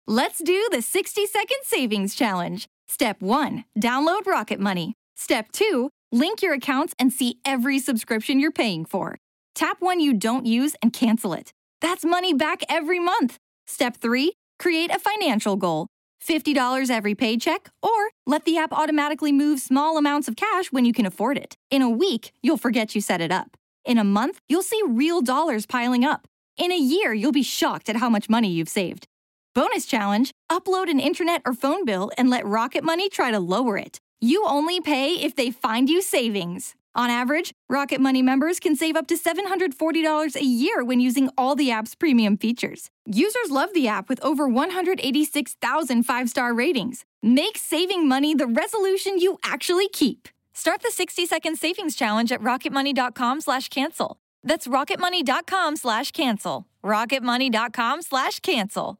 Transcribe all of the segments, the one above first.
Let's do the 60-second savings challenge. Step 1, download Rocket Money. Step 2, link your accounts and see every subscription you're paying for. Tap one you don't use and cancel it. That's money back every month. Step 3, create a financial goal. $50 every paycheck, or let the app automatically move small amounts of cash when you can afford it. In a week, you'll forget you set it up. In a month, you'll see real dollars piling up. In a year, you'll be shocked at how much money you've saved. Bonus challenge, upload an internet or phone bill and let Rocket Money try to lower it. You only pay if they find you savings. On average, Rocket Money members can save up to $740 a year when using all the app's premium features. Users love the app with over 186,000 five-star ratings. Make saving money the resolution you actually keep. Start the 60-second savings challenge at rocketmoney.com/cancel. That's rocketmoney.com/cancel. rocketmoney.com/cancel.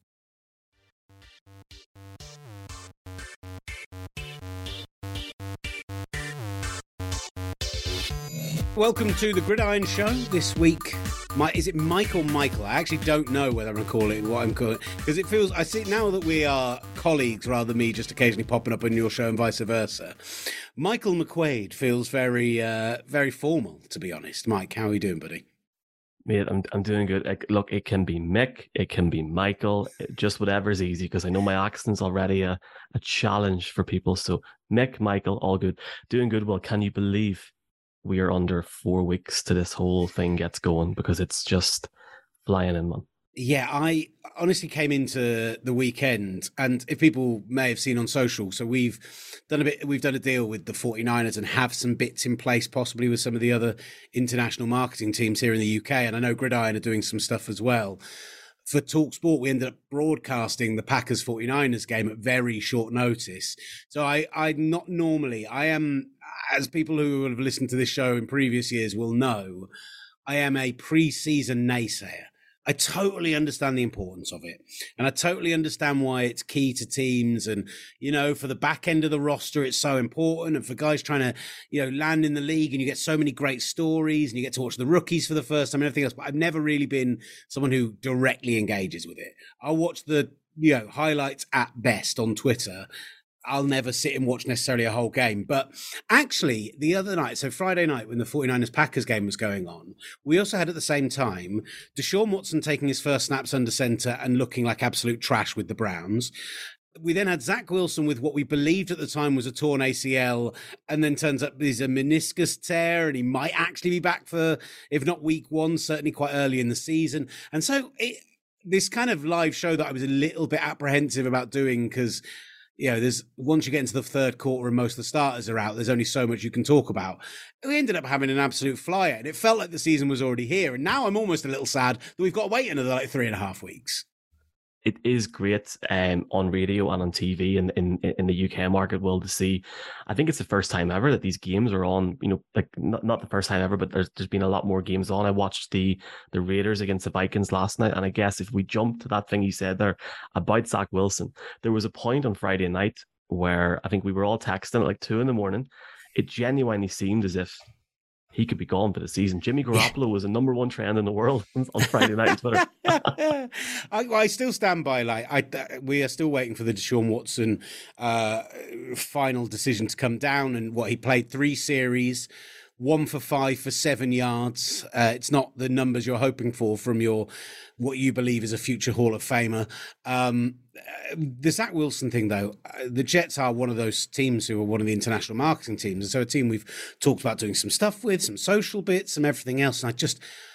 Welcome to the Gridiron Show. This week, is it Mike or Michael? I actually don't know whether I'm going to call it what I'm calling it, because it feels, I see now that we are colleagues rather than me just occasionally popping up on your show and vice versa. Michael McQuaid feels very, very formal, to be honest. Mike, how are you doing, buddy? Mate, I'm doing good. Look, it can be Mick, it can be Michael, just whatever's easy, because I know my accent's already a challenge for people. So Mick, Michael, all good. Doing good. Well, can you believe we are under 4 weeks to this whole thing gets going, because it's just flying in, man. Yeah, I honestly came into the weekend, and if people may have seen on social, so we've done a deal with the 49ers and have some bits in place, possibly with some of the other international marketing teams here in the UK. And I know Gridiron are doing some stuff as well. For TalkSport, we ended up broadcasting the Packers 49ers game at very short notice. So I am, as people who have listened to this show in previous years will know, I am a pre-season naysayer. I totally understand the importance of it. And I totally understand why it's key to teams. And, you know, for the back end of the roster, it's so important. And for guys trying to, you know, land in the league, and you get so many great stories and you get to watch the rookies for the first time and everything else. But I've never really been someone who directly engages with it. I'll watch the, you know, highlights at best on Twitter. I'll never sit and watch necessarily a whole game. But actually, the other night, so Friday night when the 49ers-Packers game was going on, we also had at the same time Deshaun Watson taking his first snaps under center and looking like absolute trash with the Browns. We then had Zach Wilson with what we believed at the time was a torn ACL, and then turns up he's a meniscus tear, and he might actually be back for, if not week 1, certainly quite early in the season. And so this kind of live show that I was a little bit apprehensive about doing, because you know, once you get into the third quarter and most of the starters are out, there's only so much you can talk about. We ended up having an absolute flyer, and it felt like the season was already here. And now I'm almost a little sad that we've got to wait another 3.5 weeks. It is great on radio and on TV in the UK market world to see. I think it's the first time ever that these games are on, you know, like not the first time ever, but there's been a lot more games on. I watched the Raiders against the Vikings last night, and I guess if we jump to that thing you said there about Zach Wilson, there was a point on Friday night where I think we were all texting at like 2 a.m. It genuinely seemed as if he could be gone for the season. Jimmy Garoppolo was a number 1 trend in the world on Friday night on Twitter. I still stand by, we are still waiting for the Deshaun Watson final decision to come down. And he played 3 series, 1 for 5 for 7 yards. It's not the numbers you're hoping for from what you believe is a future Hall of Famer. The Zach Wilson thing, though, the Jets are one of those teams who are one of the international marketing teams. And so a team we've talked about doing some stuff with, some social bits, some everything else. And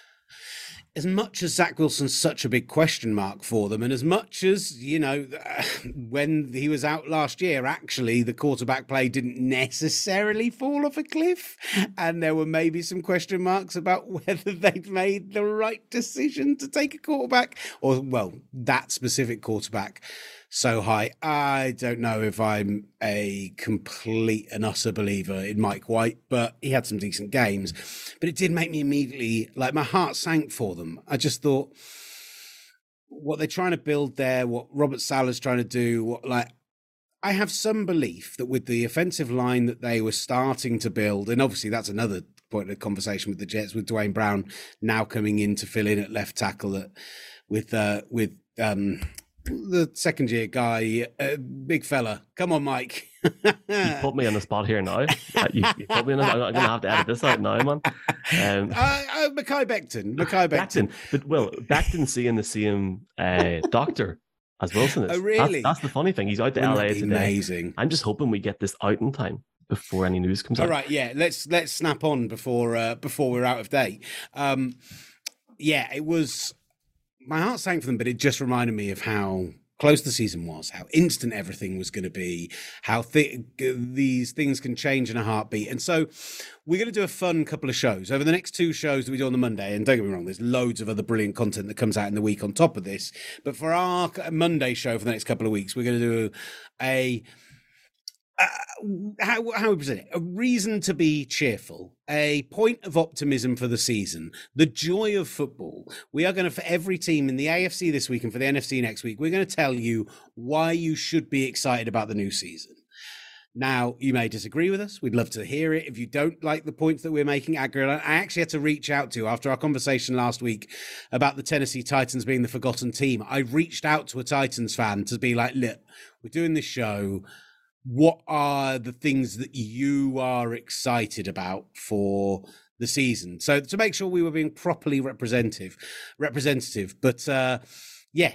as much as Zach Wilson's such a big question mark for them, and as much as, you know, when he was out last year, actually the quarterback play didn't necessarily fall off a cliff, and there were maybe some question marks about whether they'd made the right decision to take a quarterback, or, well, that specific quarterback so high. I don't know if I'm a complete and utter believer in Mike White, but he had some decent games. But it did make me immediately, like, my heart sank for them. I just thought, what they're trying to build there, what Robert Saleh's trying to do, I have some belief that with the offensive line that they were starting to build, and obviously that's another point of conversation with the Jets, with Dwayne Brown now coming in to fill in at left tackle with the second year guy, big fella. Come on, Mike. You put me on the spot here now. You put me on I'm going to have to edit this out now, man. Mackay Becton. But, well, Becton's seeing the same doctor as Wilson is. Oh, really? That's the funny thing. He's out to LA today. Amazing. I'm just hoping we get this out in time before any news comes out. All right, yeah. Let's snap on before we're out of date. Yeah, it was... My heart sank for them, but it just reminded me of how close the season was, how instant everything was going to be, how these things can change in a heartbeat. And so we're going to do a fun couple of shows over the next 2 shows that we do on the Monday. And don't get me wrong, there's loads of other brilliant content that comes out in the week on top of this. But for our Monday show for the next couple of weeks, we're going to do how we present it, a reason to be cheerful, a point of optimism for the season, the joy of football. We are going to, for every team in the AFC this week and for the NFC next week, we're going to tell you why you should be excited about the new season. Now, you may disagree with us. We'd love to hear it. If you don't like the points that we're making, I actually had to reach out to, after our conversation last week about the Tennessee Titans being the forgotten team, I reached out to a Titans fan to be like, look, we're doing this show. What are the things that you are excited about for the season? So to make sure we were being properly representative. But yeah,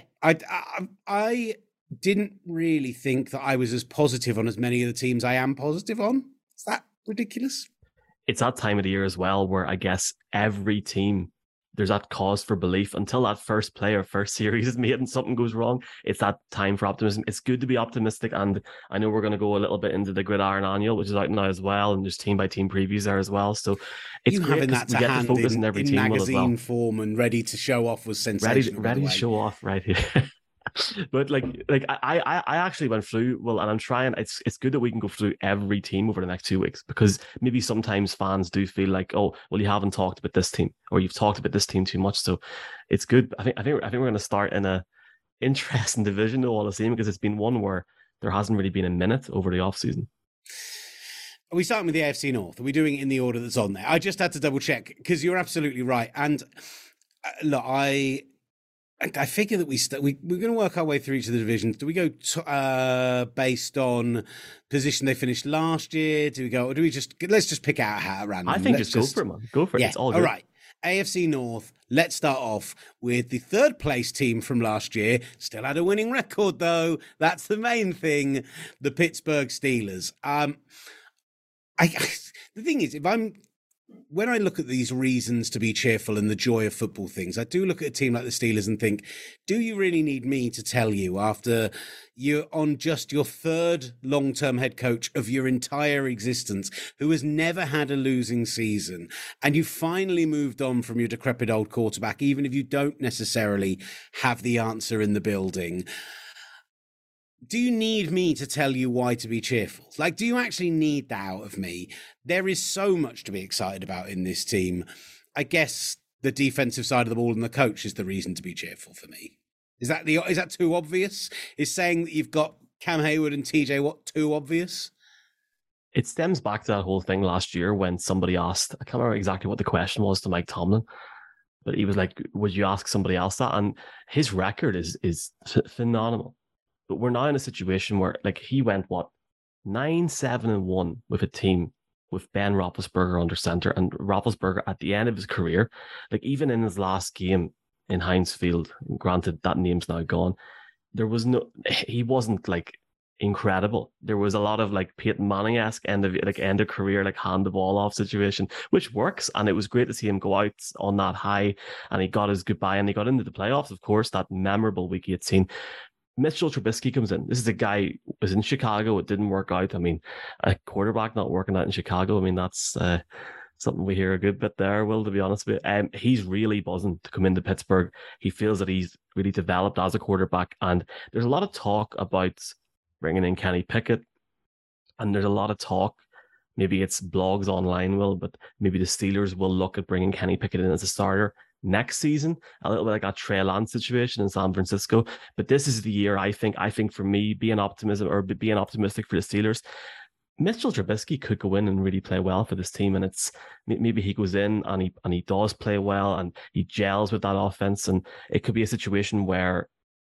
I didn't really think that I was as positive on as many of the teams I am positive on. Is that ridiculous? It's that time of the year as well where I guess every team, there's that cause for belief until that first play or first series is made and something goes wrong. It's that time for optimism. It's good to be optimistic. And I know we're going to go a little bit into the Gridiron Annual, which is out now as well. And there's team by team previews there as well. So it's great having that to hand in every team magazine form and ready to show off was sensational. Ready to show off right here. But I actually went through, well, and I'm trying, it's good that we can go through every team over the next 2 weeks, because maybe sometimes fans do feel like, oh, well, you haven't talked about this team, or you've talked about this team too much. So it's good. I think we're going to start in a interesting division though, all the same, because it's been one where there hasn't really been a minute over the off season. Are we starting with the AFC North? Are we doing it in the order that's on there? I just had to double check, because you're absolutely right. And look, I figure that we're going to work our way through each of the divisions. Do we go based on position they finished last year? Do we go, or do we let's just pick out a hat at random? I think go for it, man. Go for it. Yeah. It's all good. All right. AFC North, let's start off with the 3rd place team from last year. Still had a winning record, though. That's the main thing. The Pittsburgh Steelers. The thing is, when I look at these reasons to be cheerful and the joy of football things, I do look at a team like the Steelers and think, do you really need me to tell you, after you're on just your 3rd long-term head coach of your entire existence, who has never had a losing season, and you finally moved on from your decrepit old quarterback, even if you don't necessarily have the answer in the building? Do you need me to tell you why to be cheerful? Like, do you actually need that out of me? There is so much to be excited about in this team. I guess the defensive side of the ball and the coach is the reason to be cheerful for me. Is that too obvious? Is saying that you've got Cam Hayward and TJ Watt too obvious? It stems back to that whole thing last year when somebody asked, I can't remember exactly what the question was, to Mike Tomlin, but he was like, would you ask somebody else that? And his record is phenomenal. But we're now in a situation where, like, he went, 9-7-1 with a team with Ben Roethlisberger under center, and Roethlisberger at the end of his career, like even in his last game in Heinz Field, granted that name's now gone, he wasn't like incredible. There was a lot of like Peyton Manning-esque end of career, like hand the ball off situation, which works. And it was great to see him go out on that high, and he got his goodbye, and he got into the playoffs, of course, that memorable week 18. Mitchell Trubisky comes in. This is a guy who was in Chicago. It didn't work out. I mean, a quarterback not working out in Chicago, I mean, that's something we hear a good bit there, Will, to be honest with you. He's really buzzing to come into Pittsburgh. He feels that he's really developed as a quarterback. And there's a lot of talk about bringing in Kenny Pickett. And there's a lot of talk, maybe it's blogs online, Will, but maybe the Steelers will look at bringing Kenny Pickett in as a starter next season, a little bit like that Trey Lance situation in San Francisco. But this is the year, I think for me, being optimistic for the Steelers, Mitchell Trubisky could go in and really play well for this team. And it's maybe he goes in and he does play well and he gels with that offense. And it could be a situation where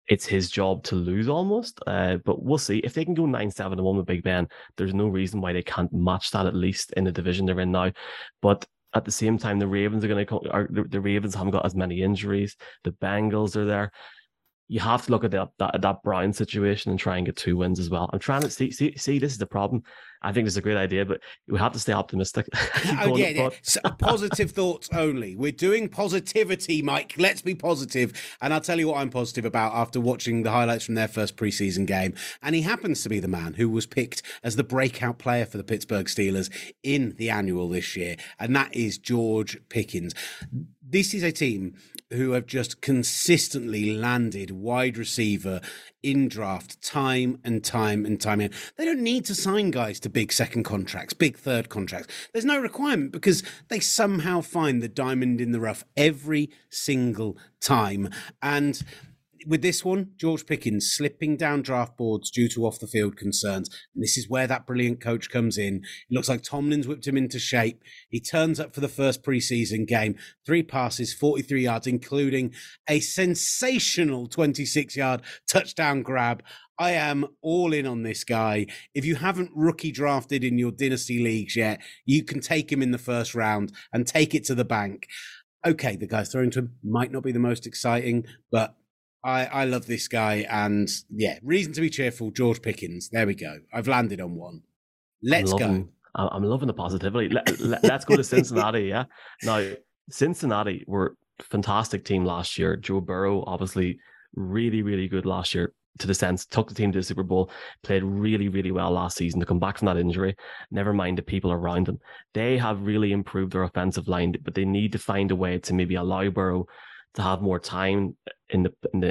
it's his job to lose almost. But we'll see. If they can go 9-7-1 with Big Ben, there's no reason why they can't match that, at least in the division they're in now. But at the same time, the Ravens are going to come. The Ravens haven't got as many injuries. The Bengals are there. You have to look at that Brown situation and try and get 2 wins as well. I'm trying to see. This is the problem. I think it's a great idea, but we have to stay optimistic. Yeah. So, positive thoughts only. We're doing positivity, Mike. Let's be positive. And I'll tell you what I'm positive about after watching the highlights from their first preseason game. And he happens to be the man who was picked as the breakout player for the Pittsburgh Steelers in the annual this year. And that is George Pickens. This is a team who have just consistently landed wide receiver in draft time and time and time again. They don't need to sign guys to big second contracts, big third contracts. There's no requirement because they somehow find the diamond in the rough every single time. And with this one, George Pickens slipping down draft boards due to off-the-field concerns. And this is where that brilliant coach comes in. It looks like Tomlin's whipped him into shape. He turns up for the first preseason game. 3 passes, 43 yards, including a sensational 26-yard touchdown grab. I am all in on this guy. If you haven't rookie drafted in your dynasty leagues yet, you can take him in the first round and take it to the bank. Okay, the guys throwing to him might not be the most exciting, but I love this guy, and yeah, reason to be cheerful. George Pickens. There we go. I've landed on one. Let's go. I'm loving the positivity. Let's go to Cincinnati. Yeah. Now, Cincinnati were a fantastic team last year. Joe Burrow, obviously, really, really good last year. To the sense, took the team to the Super Bowl, played really, really well last season to come back from that injury. Never mind the people around him. They have really improved their offensive line, but they need to find a way to maybe allow Burrow to have more time in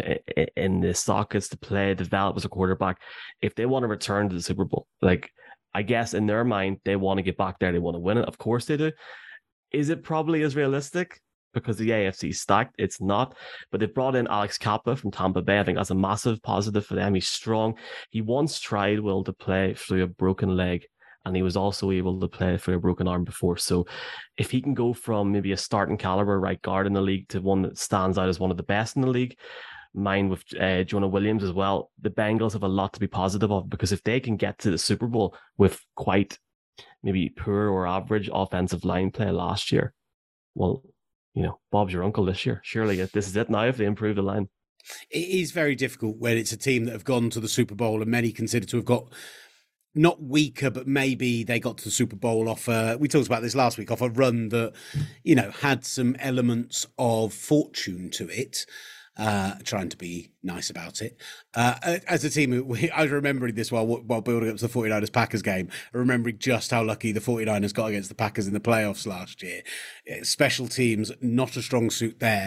the sockets to play, develop as a quarterback. If they want to return to the Super Bowl, like, I guess in their mind, they want to get back there. They want to win it. Of course they do. Is it probably as realistic? Because the AFC is stacked, it's not. But they brought in Alex Kappa from Tampa Bay. I think that's a massive positive for them. He's strong. He once tried, Will, to play through a broken leg, and he was also able to play through a broken arm before. So if he can go from maybe a starting caliber right guard in the league to one that stands out as one of the best in the league, mine with Jonah Williams as well, the Bengals have a lot to be positive of, because if they can get to the Super Bowl with quite maybe poor or average offensive line play last year, well, Bob's your uncle this year. Surely this is it now if they improve the line. It is very difficult when it's a team that have gone to the Super Bowl and many consider to have got not weaker, but maybe they got to the Super Bowl off we talked about this last week, off a run that, had some elements of fortune to it. Trying to be nice about it. As a team, I was remembering this while building up to the 49ers Packers game, remembering just how lucky the 49ers got against the Packers in the playoffs last year. Special teams, not a strong suit there.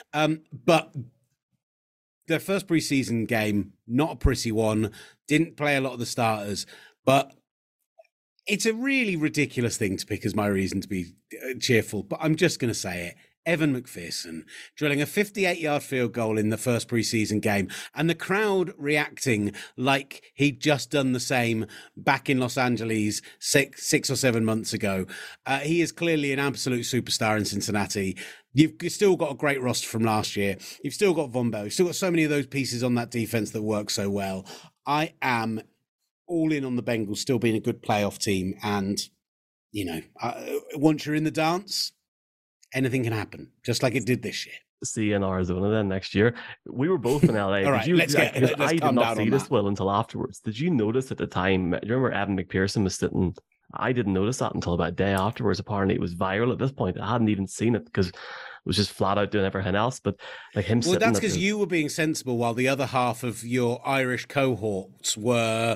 But their first preseason game, not a pretty one, didn't play a lot of the starters, but it's a really ridiculous thing to pick as my reason to be cheerful, but I'm just going to say it. Evan McPherson drilling a 58-yard field goal in the first preseason game, and the crowd reacting like he'd just done the same back in Los Angeles six or 7 months ago. He is clearly an absolute superstar in Cincinnati. You've still got a great roster from last year. You've still got Von Bell. You've still got so many of those pieces on that defense that work so well. I am all in on the Bengals still being a good playoff team, and once you're in the dance, anything can happen, just like it did this year. See you in Arizona then next year. We were both in LA. All right, I did not see this, Will, until afterwards. Did you notice at the time? Do you remember Evan McPherson was sitting? I didn't notice that until about a day afterwards. Apparently, it was viral at this point. I hadn't even seen it because it was just flat out doing everything else. But like him, well, that's because you were being sensible while the other half of your Irish cohorts were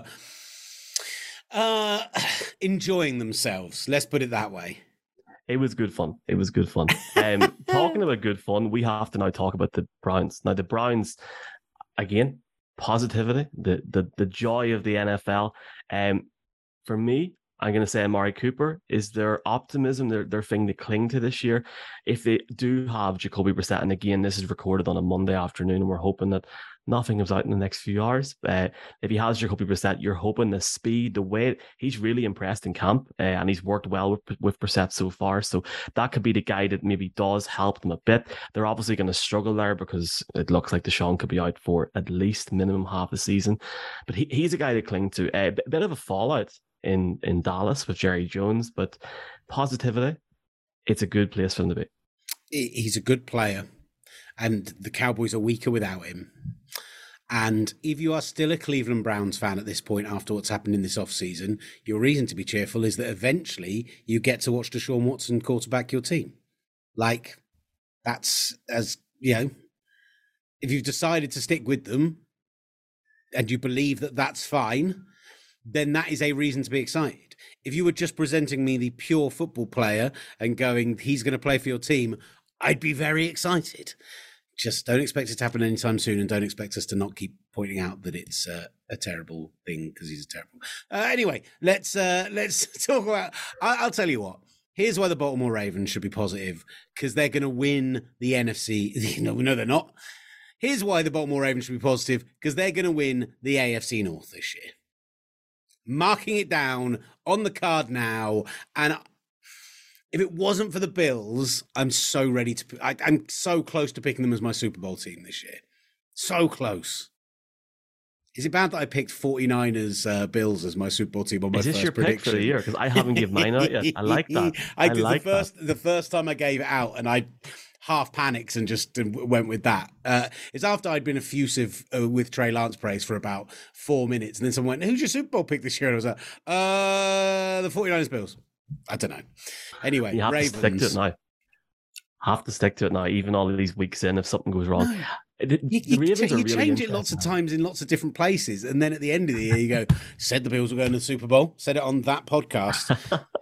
enjoying themselves. Let's put it that way. It was good fun. Talking about good fun, we have to now talk about the Browns. Now, the Browns, again, positivity, the joy of the NFL. For me, I'm going to say Amari Cooper is their optimism, their thing to cling to this year. If they do have Jacoby Brissett, and again, this is recorded on a Monday afternoon, and we're hoping that nothing comes out in the next few hours. If he has Jacoby Brissett, you're hoping the speed, the way he's really impressed in camp, and he's worked well with Brissett so far. So that could be the guy that maybe does help them a bit. They're obviously going to struggle there because it looks like Deshaun could be out for at least minimum half the season. But he's a guy to cling to. A bit of a fallout in Dallas with Jerry Jones, but positively, it's a good place for him to be. He's a good player, and the Cowboys are weaker without him. And if you are still a Cleveland Browns fan at this point after what's happened in this offseason, your reason to be cheerful is that eventually you get to watch Deshaun Watson quarterback your team. Like, that's, as you know, if you've decided to stick with them and you believe that that's fine, then that is a reason to be excited. If you were just presenting me the pure football player and going, he's going to play for your team, I'd be very excited. Just don't expect it to happen anytime soon, and don't expect us to not keep pointing out that it's a terrible thing because he's terrible. Anyway, let's talk about. I'll tell you what. Here's why the Baltimore Ravens should be positive, because they're going to win the NFC. No, they're not. Here's why the Baltimore Ravens should be positive, because they're going to win the AFC North this year. Marking it down on the card now, and if it wasn't for the Bills, I'm so ready to. I'm so close to picking them as my Super Bowl team this year. So close. Is it bad that I picked 49ers Bills as my Super Bowl team on my first prediction? Is this your pick for the year? Because I haven't given mine out yet. I like that. I did like the first time I gave it out, and I half panicked and just went with that. It's after I'd been effusive with Trey Lance praise for about 4 minutes, and then someone went, "Who's your Super Bowl pick this year?" And I was like, "The 49ers Bills." I don't know. Anyway, you have Ravens. To stick to it now. Have to stick to it now, even all of these weeks in. If something goes wrong, you really change it lots of times in lots of different places, and then at the end of the year, you go, "Said the Bills were going to the Super Bowl." Said it on that podcast.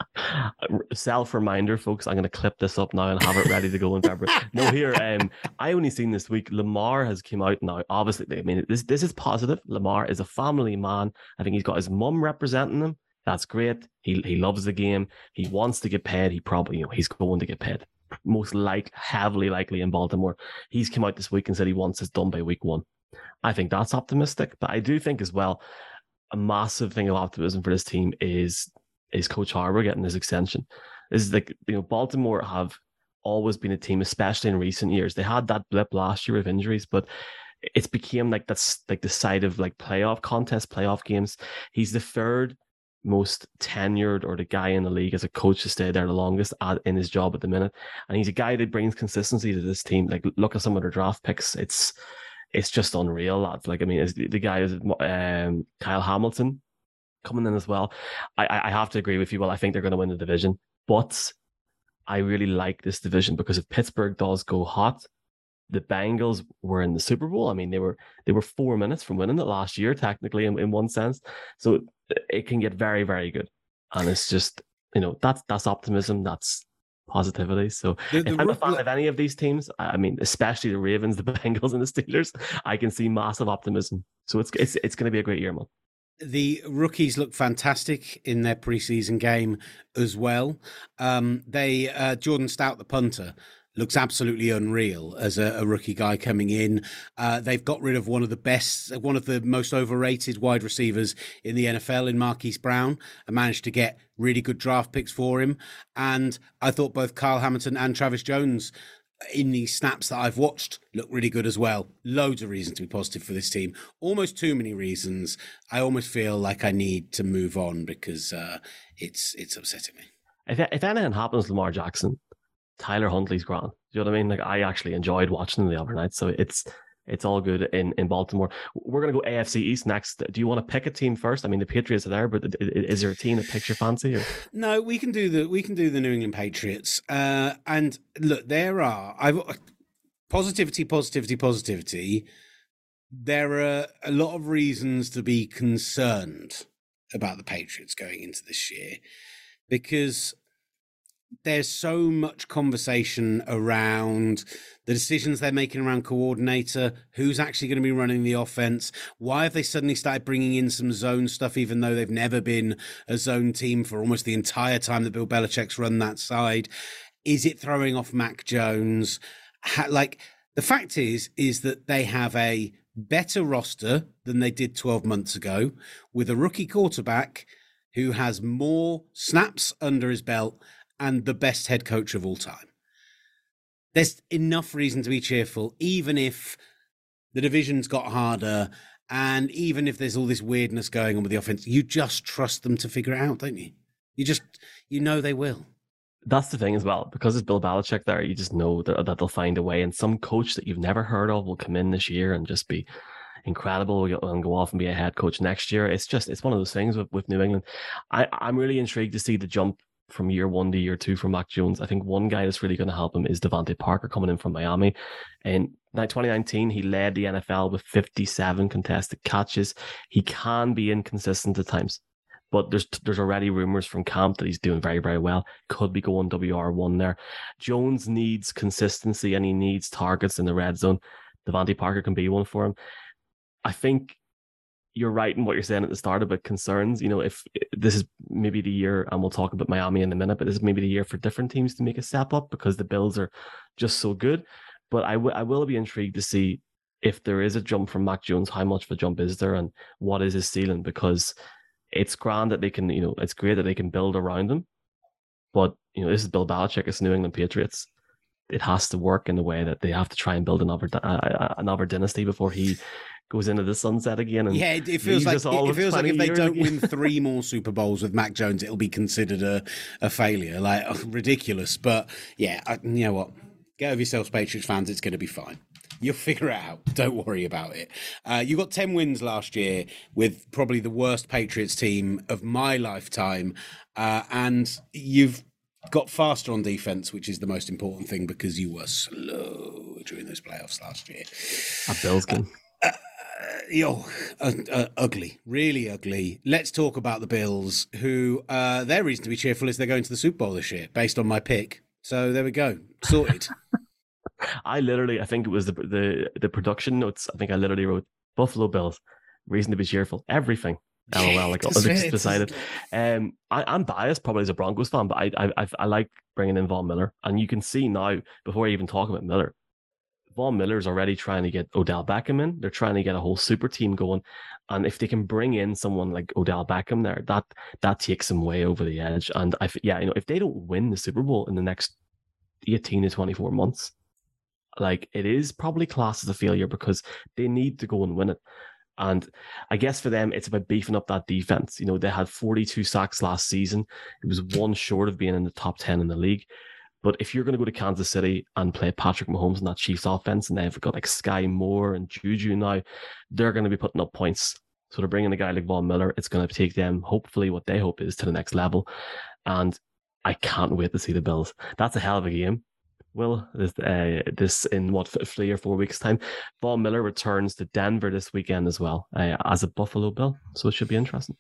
Self reminder, folks. I'm going to clip this up now and have it ready to go in February. No, here. I only seen this week. Lamar has come out now. Obviously, I mean, this is positive. Lamar is a family man. I think he's got his mum representing him. That's great. He loves the game. He wants to get paid. He probably, he's going to get paid. Most heavily likely in Baltimore. He's come out this week and said he wants this done by week 1. I think that's optimistic. But I do think as well, a massive thing of optimism for this team is Coach Harbour getting his extension. This is like, Baltimore have always been a team, especially in recent years. They had that blip last year of injuries, but it's became like that's like the side of like playoff games. He's the third most tenured, or the guy in the league as a coach to stay there the longest in his job at the minute, and he's a guy that brings consistency to this team. Like, look at some of their draft picks; it's just unreal, lads. Like, I mean, the guy is Kyle Hamilton coming in as well. I have to agree with you. Well, I think they're going to win the division, but I really like this division because if Pittsburgh does go hot, the Bengals were in the Super Bowl. I mean, they were 4 minutes from winning it last year, technically, in one sense. So it can get very, very good. And it's just, that's optimism, that's positivity. So if I'm a fan of any of these teams, I mean, especially the Ravens, the Bengals, and the Steelers, I can see massive optimism. So it's going to be a great year, man. The rookies look fantastic in their preseason game as well. Jordan Stout, the punter, looks absolutely unreal as a rookie guy coming in. They've got rid of one of the most overrated wide receivers in the NFL in Marquise Brown, and managed to get really good draft picks for him. And I thought both Kyle Hamilton and Travis Jones, in the snaps that I've watched, look really good as well. Loads of reasons to be positive for this team. Almost too many reasons. I almost feel like I need to move on because it's upsetting me. If anything happens to Lamar Jackson, Tyler Huntley's grand. Do you know what I mean? Like, I actually enjoyed watching him the other night. So it's all good in Baltimore. We're going to go AFC East next. Do you want to pick a team first? I mean, the Patriots are there, but is there a team that picks your fancy? Or? No, we can do the New England Patriots. And look, positivity. There are a lot of reasons to be concerned about the Patriots going into this year, because there's so much conversation around the decisions they're making around coordinator, who's actually going to be running the offense. Why have they suddenly started bringing in some zone stuff, even though they've never been a zone team for almost the entire time that Bill Belichick's run that side? Is it throwing off Mac Jones? Like, the fact is that they have a better roster than they did 12 months ago, with a rookie quarterback who has more snaps under his belt and the best head coach of all time. There's enough reason to be cheerful, even if the division's got harder and even if there's all this weirdness going on with the offense. You just trust them to figure it out, don't you? You know they will. That's the thing as well, because it's Bill Belichick there, you just know that they'll find a way, and some coach that you've never heard of will come in this year and just be incredible and go off and be a head coach next year. It's one of those things with New England. I'm really intrigued to see the jump from year 1 to year 2 for Mac Jones. I think one guy that's really going to help him is Devontae Parker coming in from Miami. In 2019, he led the NFL with 57 contested catches. He can be inconsistent at times, but there's already rumors from camp that he's doing very, very well. Could be going WR1 there. Jones needs consistency and he needs targets in the red zone. Devontae Parker can be one for him. I think you're right in what you're saying at the start about concerns. If this is maybe the year, and we'll talk about Miami in a minute, but this is maybe the year for different teams to make a step up because the Bills are just so good. But I will be intrigued to see if there is a jump from Mac Jones, how much of a jump is there and what is his ceiling, because it's grand that they can, it's great that they can build around him. But, this is Bill Belichick, it's New England Patriots. It has to work in the way that they have to try and build another dynasty before he goes into the sunset again. And it feels like if they don't win 3 more Super Bowls with Mac Jones, it'll be considered a failure. Like, ridiculous. But yeah, you know what? Get over yourselves, Patriots fans. It's going to be fine. You'll figure it out. Don't worry about it. You got 10 wins last year with probably the worst Patriots team of my lifetime. And you've got faster on defense, which is the most important thing because you were slow during those playoffs last year. A Bills game. Ugly, really ugly. Let's talk about the Bills, who their reason to be cheerful is they're going to the Super Bowl this year, based on my pick. So there we go, sorted. I think it was the production notes. I think I literally wrote Buffalo Bills, reason to be cheerful, everything. LOL, like just decided. I'm biased probably as a Broncos fan, but I like bringing in Von Miller, and you can see now before I even talk about Miller, Von Miller's already trying to get Odell Beckham in. They're trying to get a whole super team going, and if they can bring in someone like Odell Beckham there, that takes them way over the edge. And if they don't win the Super Bowl in the next 18 to 24 months, like, it is probably classed as a failure because they need to go and win it. And I guess for them, it's about beefing up that defense. They had 42 sacks last season. It was one short of being in the top 10 in the league. But if you're going to go to Kansas City and play Patrick Mahomes in that Chiefs offense, and they've got like Sky Moore and Juju now, they're going to be putting up points. So to bring in a guy like Von Miller, it's going to take them, hopefully, what they hope is to the next level. And I can't wait to see the Bills. That's a hell of a game. Will this in 3 or 4 weeks' time? Von Miller returns to Denver this weekend as well as a Buffalo Bill, so it should be interesting.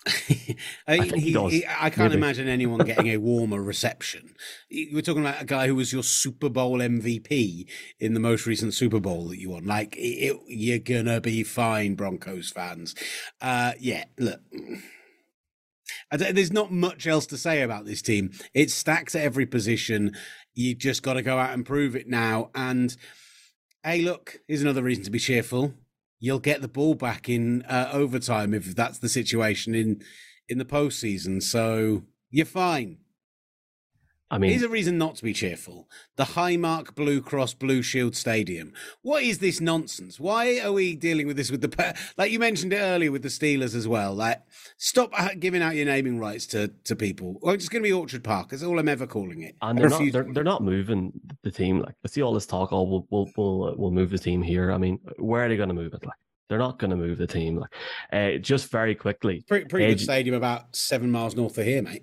I can't imagine anyone getting a warmer reception. We're talking about a guy who was your Super Bowl MVP in the most recent Super Bowl that you won. Like, you're gonna be fine, Broncos fans. Look. There's not much else to say about this team. It's stacked at every position. You just got to go out and prove it now. And, hey, look, here's another reason to be cheerful. You'll get the ball back in overtime if that's the situation in the postseason. So you're fine. I mean, here's a reason not to be cheerful. The Highmark Blue Cross Blue Shield Stadium. What is this nonsense? Why are we dealing with this with like you mentioned it earlier with the Steelers as well? Like, stop giving out your naming rights to people. Well, it's going to be Orchard Park. That's all I'm ever calling it. And they're not moving the team. Like, I see all this talk. Oh, we'll move the team here. I mean, where are they going to move it? Like, they're not going to move the team. Like, just very quickly. Pretty good stadium, about 7 miles north of here, mate.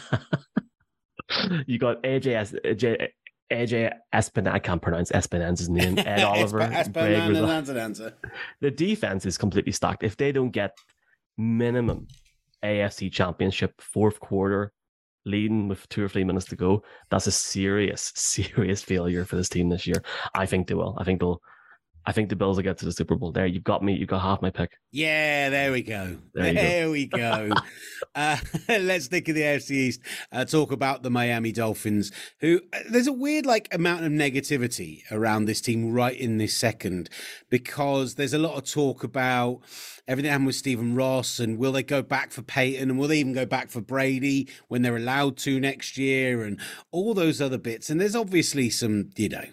You got AJ Espinanza. I can't pronounce Espinanza's name. Ed Oliver. Espinanza. The defense is completely stacked. If they don't get minimum AFC Championship fourth quarter leading with 2 or 3 minutes to go, that's a serious failure for this team this year. I think they will. I think the Bills will get to the Super Bowl. There, you've got me. You've got half my pick. Yeah, there we go. There we go. Let's stick in the AFC East. Talk about the Miami Dolphins, who there's a weird amount of negativity around this team right in this second, because there's a lot of talk about everything that happened with Stephen Ross, and will they go back for Peyton, and will they even go back for Brady when they're allowed to next year, and all those other bits. And there's obviously some,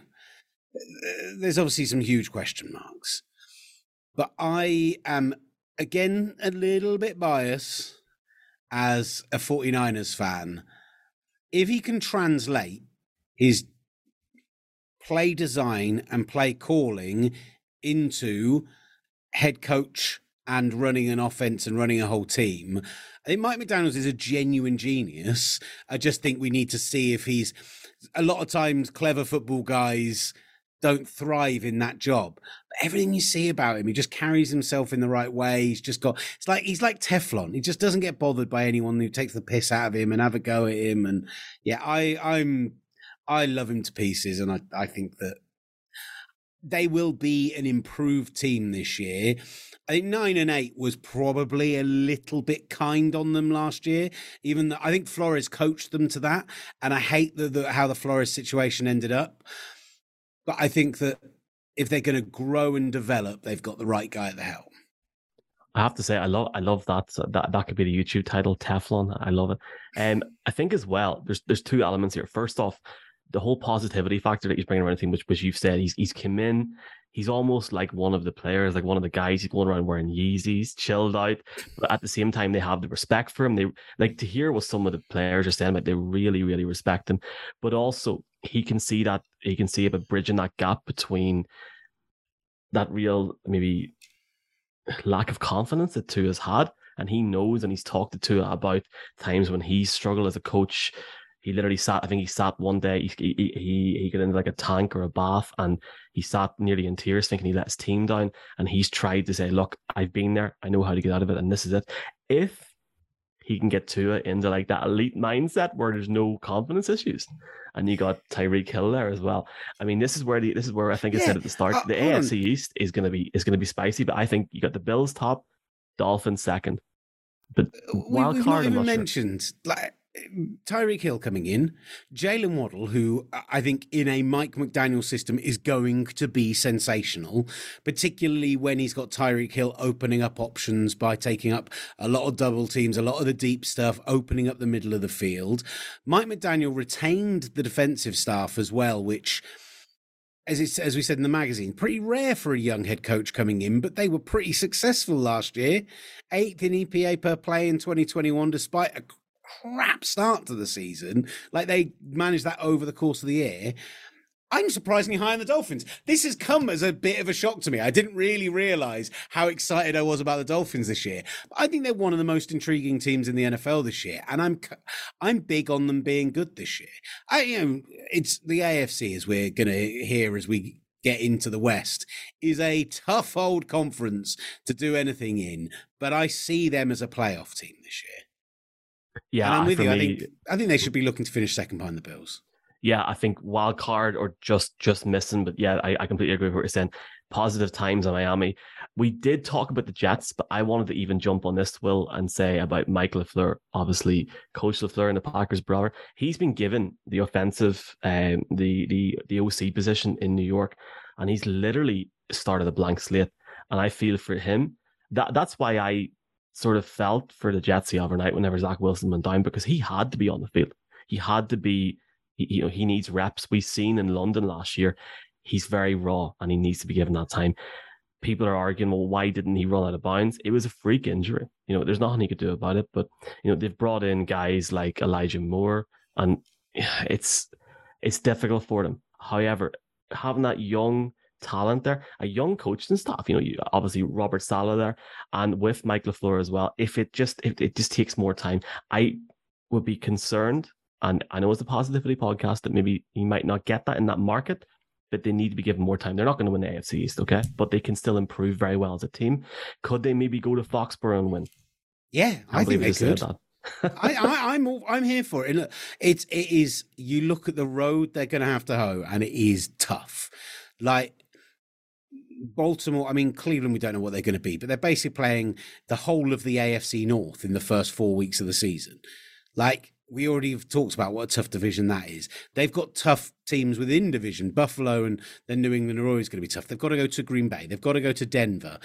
there's obviously some huge question marks. But I am, again, a little bit biased as a 49ers fan. If he can translate his play design and play calling into head coach and running an offense and running a whole team, I think Mike McDaniels is a genuine genius. I just think we need to see if he's... A lot of times, clever football guys don't thrive in that job. But everything you see about him, he just carries himself in the right way. He's just got, he's like Teflon. He just doesn't get bothered by anyone who takes the piss out of him and have a go at him. And yeah, I love him to pieces. And I think that they will be an improved team this year. I think 9-8 was probably a little bit kind on them last year, even though I think Flores coached them to that. And I hate how the Flores situation ended up. But I think that if they're going to grow and develop, they've got the right guy at the helm. I have to say, I love that. That could be the YouTube title, Teflon. I love it. I think as well, there's 2 elements here. First off, the whole positivity factor that he's bringing around the team, which you've said, he's come in. He's almost like one of the players, like one of the guys. He's going around wearing Yeezys, chilled out. But at the same time, they have the respect for him. They like to hear what some of the players are saying, but they really, really respect him. But also, he can see about bridging that gap between that real maybe lack of confidence that Tua's had, and he knows, and he's talked to Tua about times when he struggled as a coach. He literally sat one day, he got into like a tank or a bath, and he sat nearly in tears thinking he let his team down, and he's tried to say, look, I've been there, I know how to get out of it, and this is it. If he can get Tua into like that elite mindset where there's no confidence issues, and you got Tyreek Hill there as well. I mean, this is where I think I said at the start, the AFC East is going to be spicy, but I think you got the Bills top, Dolphins second, but wild card. We've not even mentioned Tyreek Hill coming in, Jalen Waddle, who I think in a Mike McDaniel system is going to be sensational, particularly when he's got Tyreek Hill opening up options by taking up a lot of double teams, a lot of the deep stuff, opening up the middle of the field. Mike McDaniel retained the defensive staff as well, which, as we said in the magazine, pretty rare for a young head coach coming in, but they were pretty successful last year. 8th in EPA per play in 2021, despite a crap start to the season. Like, they managed that over the course of the year. I'm surprisingly high on the Dolphins. This has come as a bit of a shock to me. I didn't really realize how excited I was about the Dolphins this year. But I think they're one of the most intriguing teams in the NFL this year, and I'm big on them being good this year. It's the AFC, as we're going to hear as we get into the West, is a tough old conference to do anything in, but I see them as a playoff team this year. Yeah, and I'm with you. I think they should be looking to finish second behind the Bills. Yeah, I think wild card or just missing. But yeah, I completely agree with what you're saying. Positive times in Miami. We did talk about the Jets, but I wanted to even jump on this, Will, and say about Mike LaFleur. Obviously, Coach LaFleur and the Packers brother. He's been given the offensive, the OC position in New York, and he's literally started a blank slate. And I feel for him. That's why I sort of felt for the Jets the other night whenever Zach Wilson went down, because he had to be on the field. He had to be, he needs reps. We've seen in London last year, he's very raw and he needs to be given that time. People are arguing, well, why didn't he run out of bounds? It was a freak injury. There's nothing he could do about it, but, they've brought in guys like Elijah Moore, and it's difficult for them. However, having that young talent there, a young coaching staff, obviously Robert Saleh there, and with Mike LaFleur as well, if it just takes more time, I would be concerned, and I know it's a positivity podcast, that maybe you might not get that in that market, but they need to be given more time. They're not going to win the AFC East, okay? But they can still improve very well as a team. Could they maybe go to Foxborough and win? Yeah, I think they could. I'm here for it. And look, it is. You look at the road they're going to have to hoe, and it is tough. Like Baltimore, I mean, Cleveland, we don't know what they're going to be, but they're basically playing the whole of the AFC North in the first 4 weeks of the season. Like, we already have talked about what a tough division that is. They've got tough teams within division. Buffalo and then New England are always going to be tough. They've got to go to Green Bay. They've got to go to Denver.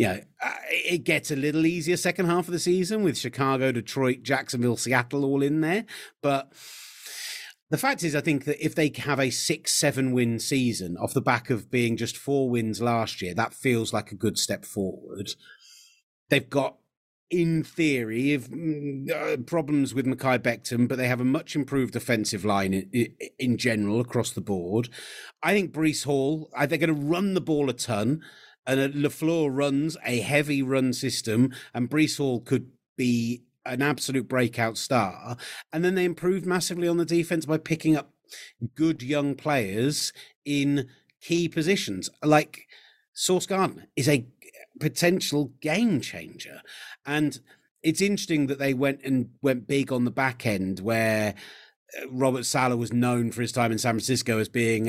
It gets a little easier second half of the season with Chicago, Detroit, Jacksonville, Seattle all in there. But the fact is, I think that if they have a 6-7 win season off the back of being just 4 wins last year, that feels like a good step forward. They've got, in theory, problems with Mekhi Becton, but they have a much improved offensive line in general across the board. I think Breece Hall, they're going to run the ball a ton, and LaFleur runs a heavy run system, and Breece Hall could be an absolute breakout star. And then they improved massively on the defense by picking up good young players in key positions. Like Sauce Gardner is a potential game changer. And it's interesting that they went big on the back end, where Robert Saleh was known for his time in San Francisco as being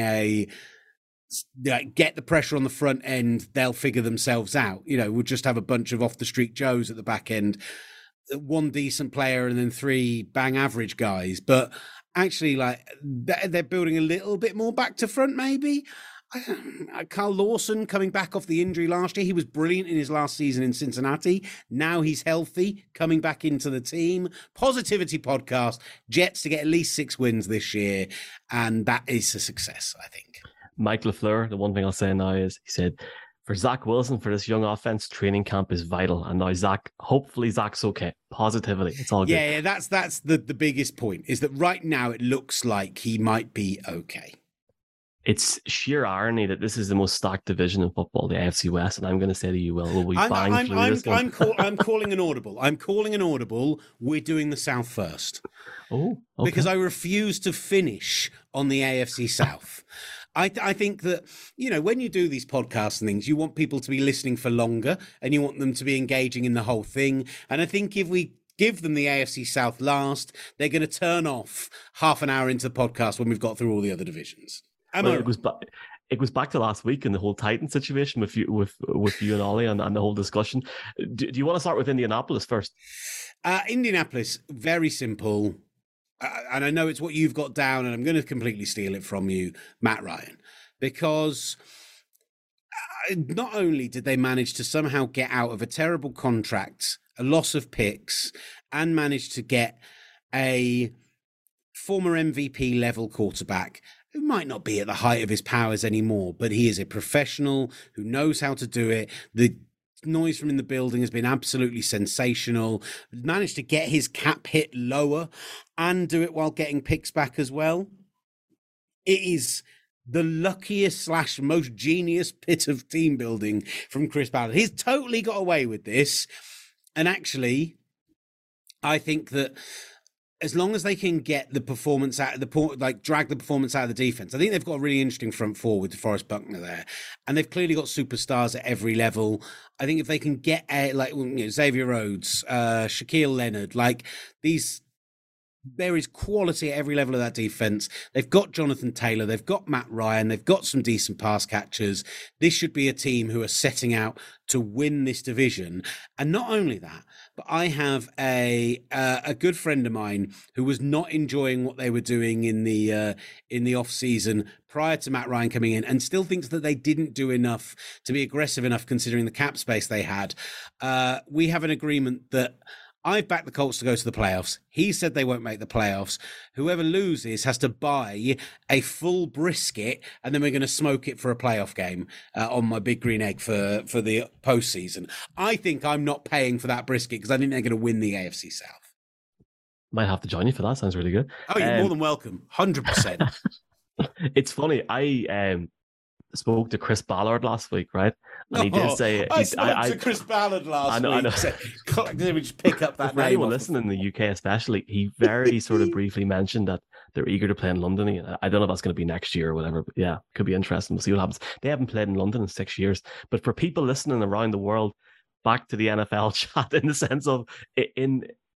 get the pressure on the front end, they'll figure themselves out. We'll just have a bunch of off the street Joes at the back end, one decent player and then 3 bang average guys. But actually, like, they're building a little bit more back to front, maybe. Carl Lawson coming back off the injury last year. He was brilliant in his last season in Cincinnati. Now he's healthy, coming back into the team. Positivity podcast. Jets to get at least 6 wins this year. And that is a success, I think. Mike LaFleur, the one thing I'll say now is, he said, for Zach Wilson, for this young offense, training camp is vital. And now hopefully Zach's okay. Positivity. It's all good. Yeah, that's the biggest point, is that right now it looks like he might be okay. It's sheer irony that this is the most stacked division in football, the AFC West, and I'm going to say to you, will we bang through this game? I'm calling an audible. I'm calling an audible. We're doing the South first. Oh, okay. Because I refuse to finish on the AFC South. I think that, when you do these podcasts and things, you want people to be listening for longer, and you want them to be engaging in the whole thing. And I think if we give them the AFC South last, they're going to turn off half an hour into the podcast when we've got through all the other divisions. It goes back to last week and the whole Titan situation with you and Ollie and the whole discussion. Do you want to start with Indianapolis first? Indianapolis, very simple. And I know it's what you've got down, and I'm going to completely steal it from you, Matt Ryan, because not only did they manage to somehow get out of a terrible contract, a loss of picks, and manage to get a former MVP level quarterback who might not be at the height of his powers anymore, but he is a professional who knows how to do it. The noise from in the building has been absolutely sensational. Managed to get his cap hit lower and do it while getting picks back as well. It is the luckiest / most genius bit of team building from Chris Ballard. He's totally got away with this. And actually, I think that as long as they can get the performance out of drag the performance out of the defense, I think they've got a really interesting front four with DeForest Buckner there, and they've clearly got superstars at every level. I think if they can get Xavier Rhodes, Shaquille Leonard, there is quality at every level of that defense. They've got Jonathan Taylor, they've got Matt Ryan, they've got some decent pass catchers. This should be a team who are setting out to win this division. And not only that, but I have a good friend of mine who was not enjoying what they were doing in the off season prior to Matt Ryan coming in, and still thinks that they didn't do enough to be aggressive enough considering the cap space they had. We have an agreement that I've backed the Colts to go to the playoffs. He said they won't make the playoffs. Whoever loses has to buy a full brisket, and then we're going to smoke it for a playoff game on my Big Green Egg for the postseason. I think I'm not paying for that brisket because I think they're going to win the AFC South. Might have to join you for that. Sounds really good. Oh, you're more than welcome. 100%. It's funny. I spoke to Chris Ballard last week, right? And he did say I spoke to Chris Ballard last week. I know. Let me just pick up that name. Anyone listening in the UK, especially, he very sort of briefly mentioned that they're eager to play in London. I don't know if that's going to be next year or whatever, but yeah, could be interesting. We'll see what happens. They haven't played in London in 6 years, but for people listening around the world, back to the NFL chat in the sense of in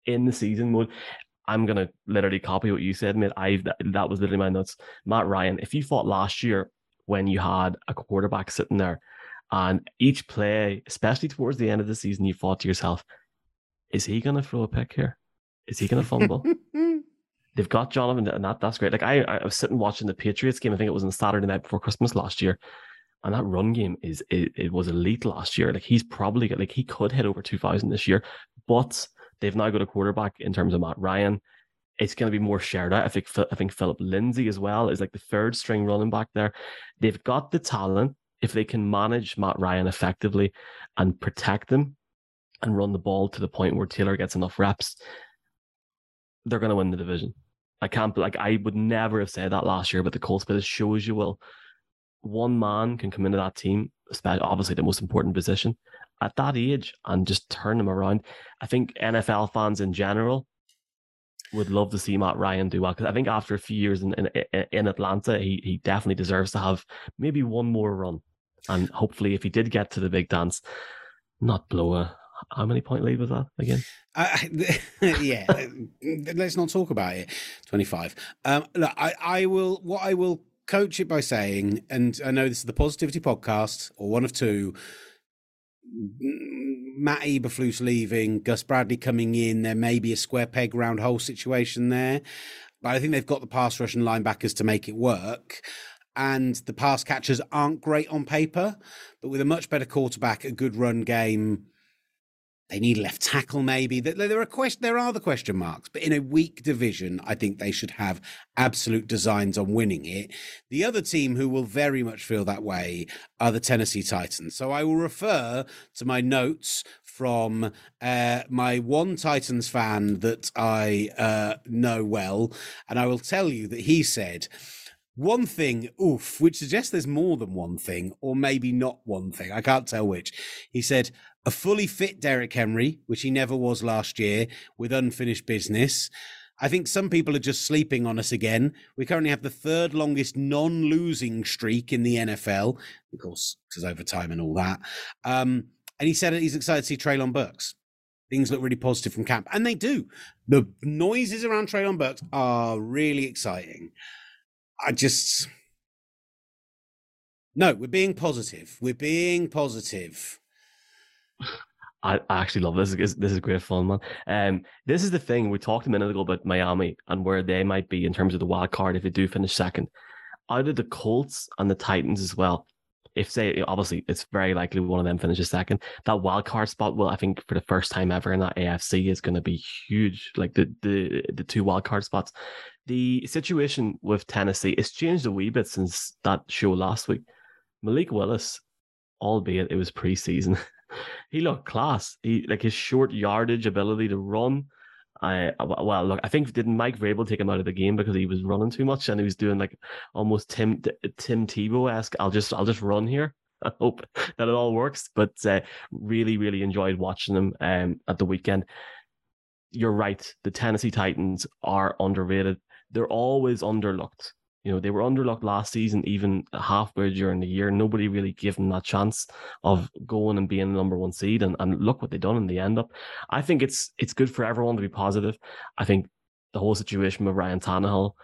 in the season mode. I'm gonna literally copy what you said, mate. That was literally my notes. Matt Ryan, if you thought last year when you had a quarterback sitting there, and each play, especially towards the end of the season, you thought to yourself, is he gonna throw a pick here? Is he gonna fumble? They've got Jonathan, and that's great. Like I was sitting watching the Patriots game. I think it was on Saturday night before Christmas last year, and that run game it was elite last year. Like he's probably like he could hit over 2,000 this year, but they've now got a quarterback in terms of Matt Ryan. It's going to be more shared out. I think Philip Lindsay as well is like the third string running back there. They've got the talent if they can manage Matt Ryan effectively and protect him and run the ball to the point where Taylor gets enough reps. They're going to win the division. I would never have said that last year, but the Colts, but it shows you will. One man can come into that team, especially obviously the most important position at that age, and just turn them around. I think NFL fans in general would love to see Matt Ryan do well, because I think after a few years in Atlanta, he definitely deserves to have maybe one more run, and hopefully if he did get to the big dance, not blow a. How many point lead was that again? Yeah, let's not talk about it. 25. Look, I will coach it by saying, and I know this is the Positivity Podcast, or one of two. Matt Eberflus leaving, Gus Bradley coming in. There may be a square peg round hole situation there, but I think they've got the pass rush and linebackers to make it work. And the pass catchers aren't great on paper, but with a much better quarterback, a good run game. They need left tackle, maybe. There are the question marks, but in a weak division, I think they should have absolute designs on winning it. The other team who will very much feel that way are the Tennessee Titans. So I will refer to my notes from my one Titans fan that I know well, and I will tell you that he said one thing, which suggests there's more than one thing, or maybe not one thing. I can't tell which. He said, a fully fit Derrick Henry, which he never was last year, with unfinished business. I think some people are just sleeping on us again. We currently have the third longest non-losing streak in the NFL, of course, because overtime and all that. And he said that he's excited to see Treylon Burks. Things look really positive from camp, and they do. The noises around Treylon Burks are really exciting. No, we're being positive. We're being positive. I actually love this. This is great fun, man. This is the thing we talked a minute ago about Miami and where they might be in terms of the wild card if they do finish second. Out of the Colts and the Titans as well, if say obviously it's very likely one of them finishes second, that wild card spot will, I think, for the first time ever in that AFC is going to be huge. Like the two wild card spots. The situation with Tennessee, it's changed a wee bit since that show last week. Malik Willis, albeit it was preseason. He looked class. His short yardage ability to run. I think didn't Mike Vrabel take him out of the game because he was running too much and he was doing like almost Tim Tebow-esque. I'll just run here. I hope that it all works. But really, really enjoyed watching him at the weekend. You're right. The Tennessee Titans are underrated. They're always underlooked. You know, they were underlooked last season, even halfway during the year. Nobody really gave them that chance of going and being the number one seed. And look what they've done in the end up. I think it's good for everyone to be positive. I think the whole situation with Ryan Tannehill,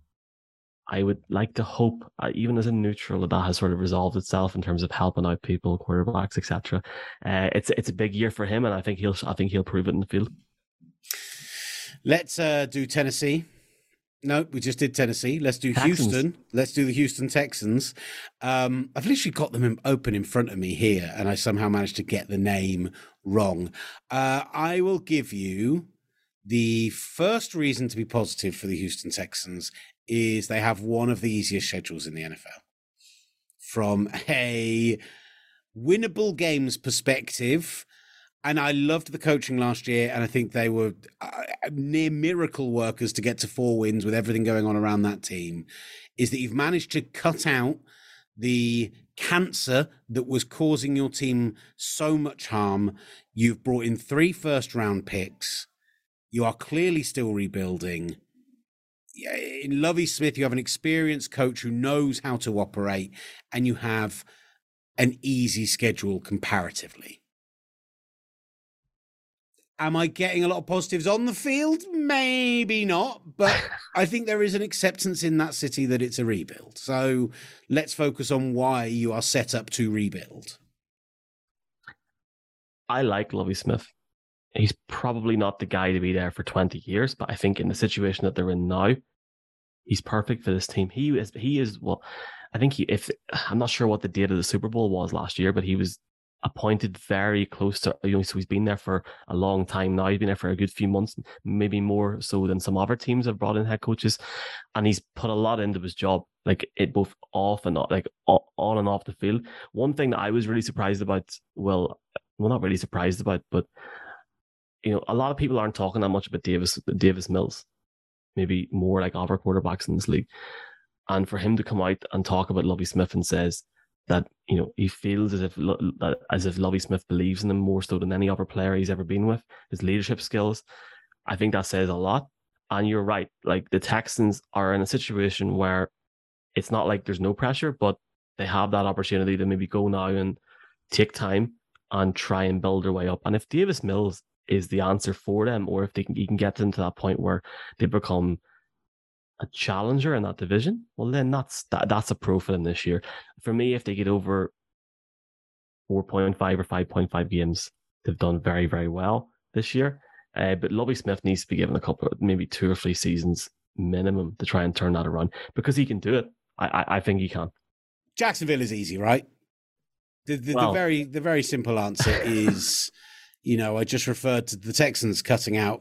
I would like to hope, even as a neutral, that has sort of resolved itself in terms of helping out people, quarterbacks, etc. It's a big year for him, and I think he'll prove it in the field. Let's do Tennessee. No, we just did Tennessee. Let's do Texans. Houston. Let's do the Houston Texans. I've literally got them open in front of me here, and I somehow managed to get the name wrong. I will give you the first reason to be positive for the Houston Texans is they have one of the easiest schedules in the NFL. From a winnable games perspective, and I loved the coaching last year, and I think they were near miracle workers to get to 4 wins with everything going on around that team, is that you've managed to cut out the cancer that was causing your team so much harm. You've brought in 3 first-round picks. You are clearly still rebuilding. In Lovie Smith, you have an experienced coach who knows how to operate, and you have an easy schedule comparatively. Am I getting a lot of positives on the field? Maybe not, but I think there is an acceptance in that city that it's a rebuild. So let's focus on why you are set up to rebuild. I like Lovie Smith. He's probably not the guy to be there for 20 years, but I think in the situation that they're in now, he's perfect for this team. He is well, I think I'm not sure what the date of the Super Bowl was last year, but he was appointed very close to, so he's been there for a long time now. He's been there for a good few months, maybe more so than some other teams have brought in head coaches, and he's put a lot into his job, like it both off and on, like on and off the field. One thing that I was really surprised about, well, not really surprised about, but a lot of people aren't talking that much about Davis Mills, maybe more like other quarterbacks in this league, and for him to come out and talk about Lovie Smith and says that he feels as if Lovie Smith believes in him more so than any other player he's ever been with. His leadership skills, I think that says a lot. And you're right, like the Texans are in a situation where it's not like there's no pressure, but they have that opportunity to maybe go now and take time and try and build their way up. And if Davis Mills is the answer for them, or if he can get them to that point where they become a challenger in that division, well, then that's a pro for them this year. For me, if they get over 4.5 or 5.5 games, they've done very, very well this year. But Lovie Smith needs to be given a couple, maybe 2 or 3 seasons minimum to try and turn that around, because he can do it. I think he can. Jacksonville is easy, right? The very simple answer is, I just referred to the Texans cutting out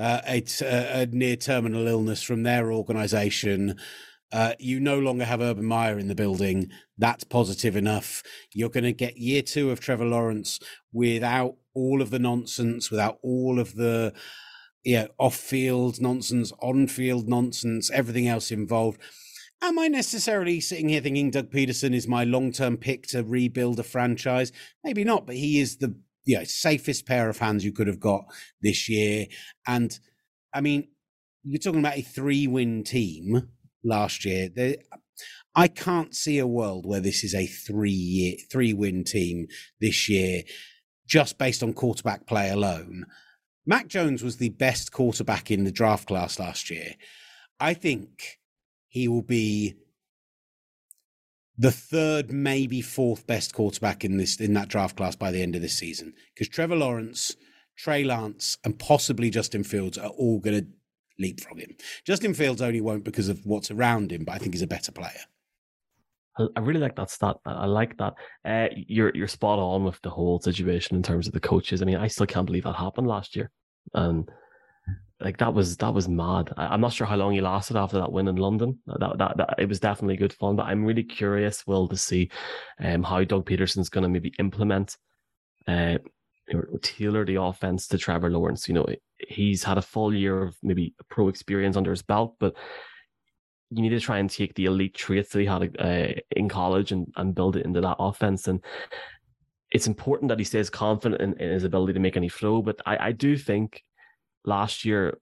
a near terminal illness from their organization. You no longer have Urban Meyer in the building. That's positive enough. You're going to get year 2 of Trevor Lawrence without all of the nonsense, without all of the off-field nonsense, on-field nonsense, everything else involved. Am I necessarily sitting here thinking Doug Peterson is my long-term pick to rebuild a franchise? Maybe not, but he is the safest pair of hands you could have got this year. And I mean, you're talking about a 3-win team last year. I can't see a world where this is a 3-win team this year, just based on quarterback play alone. Mac Jones was the best quarterback in the draft class last year. I think he will be the 3rd, maybe 4th best quarterback in that draft class by the end of this season, because Trevor Lawrence, Trey Lance, and possibly Justin Fields are all going to leapfrog him. Justin Fields only won't because of what's around him, but I think he's a better player. I really like that stat. I like that. You're spot on with the whole situation in terms of the coaches. I mean, I still can't believe that happened last year, and like that was mad. I'm not sure how long he lasted after that win in London. That it was definitely good fun, but I'm really curious, Will, to see how Doug Peterson's going to maybe implement or tailor the offense to Trevor Lawrence. He's had a full year of maybe pro experience under his belt, but you need to try and take the elite traits that he had in college and build it into that offense. And it's important that he stays confident in his ability to make any throw. But I do think last year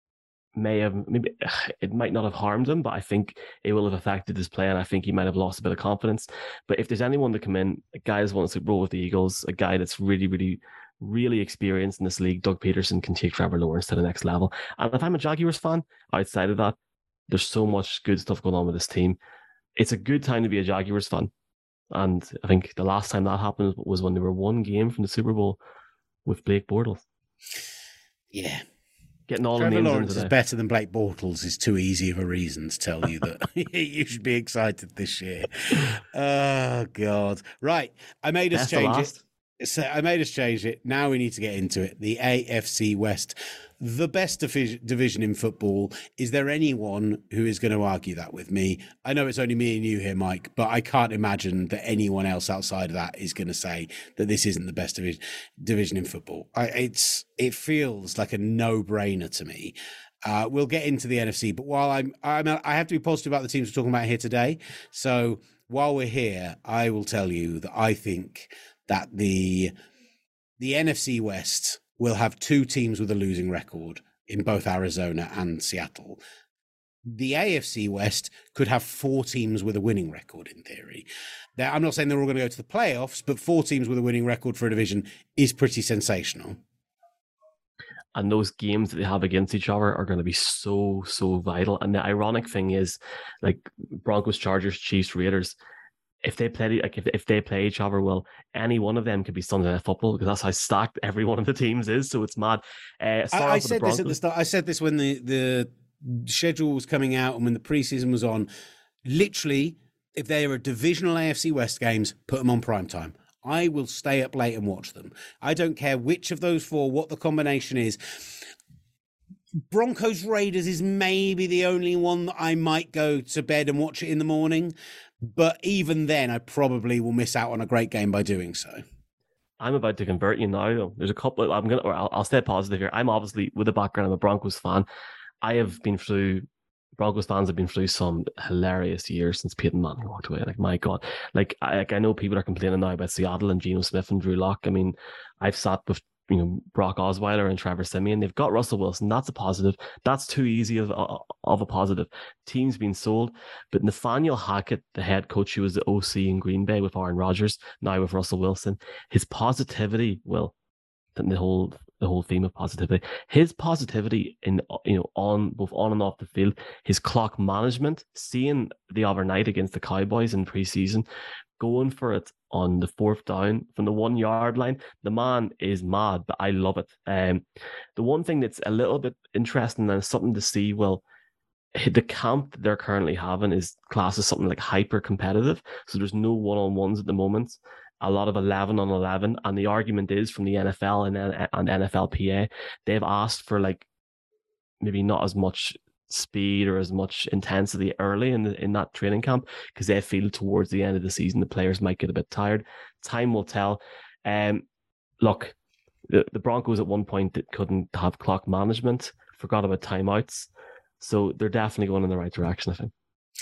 maybe it might not have harmed him, but I think it will have affected his play, and I think he might have lost a bit of confidence. But if there's anyone to come in, a guy that's won a Super Bowl with the Eagles, a guy that's really, really, really experienced in this league, Doug Peterson can take Trevor Lawrence to the next level. And if I'm a Jaguars fan, outside of that, there's so much good stuff going on with this team. It's a good time to be a Jaguars fan. And I think the last time that happened was when they were 1 game from the Super Bowl with Blake Bortles. Yeah. Getting all Trevor the names Lawrence is better than Blake Bortles is too easy of a reason to tell you that you should be excited this year. Oh, God. Right. I made us change it. So I made us change it. Now we need to get into it. The AFC West, the best division in football. Is there anyone who is going to argue that with me? I know it's only me and you here, Mike, but I can't imagine that anyone else outside of that is going to say that this isn't the best division in football. It feels like a no-brainer to me. We'll get into the NFC, but while I have to be positive about the teams we're talking about here today. So while we're here, I will tell you that I think that the NFC West will have 2 teams with a losing record in both Arizona and Seattle. The AFC West could have 4 teams with a winning record in theory. Now, I'm not saying they're all going to go to the playoffs, but 4 teams with a winning record for a division is pretty sensational. And those games that they have against each other are going to be so, so vital. And the ironic thing is, like Broncos, Chargers, Chiefs, Raiders, if they play if they play each other, well, any one of them could be Sunday Night Football, because that's how stacked every one of the teams is. So it's mad. I said this at the start. I said this when the schedule was coming out and when the preseason was on. Literally, if they are divisional AFC West games, put them on primetime. I will stay up late and watch them. I don't care which of those four, what the combination is. Broncos Raiders is maybe the only one that I might go to bed and watch it in the morning. But even then, I probably will miss out on a great game by doing so. I'm about to convert you now. There's a couple. I'll stay positive here. I'm obviously, with a background, I'm a Broncos fan. Broncos fans have been through some hilarious years since Peyton Manning walked away. Like, my God. I know people are complaining now about Seattle and Geno Smith and Drew Lock. I mean, I've sat with Brock Osweiler and Trevor Siemian. They've got Russell Wilson. That's a positive. That's too easy of a positive. Team's been sold. But Nathaniel Hackett, the head coach who was the OC in Green Bay with Aaron Rodgers, now with Russell Wilson, his positivity, the whole theme of positivity, his positivity in on both on and off the field, his clock management, seeing the other night against the Cowboys in preseason, going for it on the 4th down from the 1 yard line. The man is mad, but I love it. The one thing that's a little bit interesting and something to see, the camp that they're currently having is classed as something like hyper competitive. So there's no one-on-ones at the moment. A lot of 11 on 11, and the argument is from the NFL and NFLPA, they've asked for maybe not as much speed or as much intensity early in that training camp, because they feel towards the end of the season the players might get a bit tired. Time will tell. Look, the Broncos at one point couldn't have clock management, forgot about timeouts, so they're definitely going in the right direction, I think.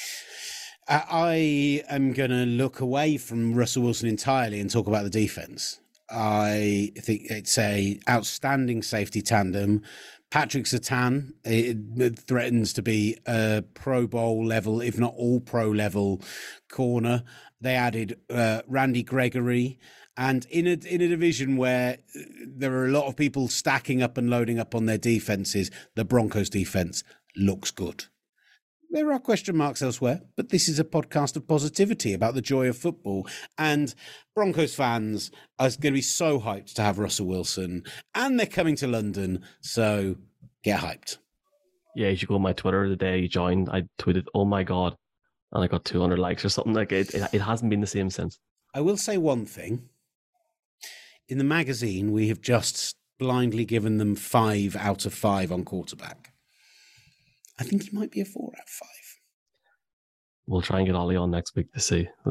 I am going to look away from Russell Wilson entirely and talk about the defense. I think it's a outstanding safety tandem. Patrick Surtain, it threatens to be a Pro Bowl level, if not all pro level corner. They added Randy Gregory. And in a division where there are a lot of people stacking up and loading up on their defenses, the Broncos defense looks good. There are question marks elsewhere, but this is a podcast of positivity about the joy of football. And Broncos fans are going to be so hyped to have Russell Wilson, and they're coming to London, so get hyped. Yeah, you should go on my Twitter the day you joined. I tweeted, "Oh my God," and I got 200 likes or something. Like it hasn't been the same since. I will say one thing. In the magazine, we have just blindly given them 5 out of 5 on quarterback. I think he might be a 4 out of 5. We'll try and get Ollie on next week to see. We'll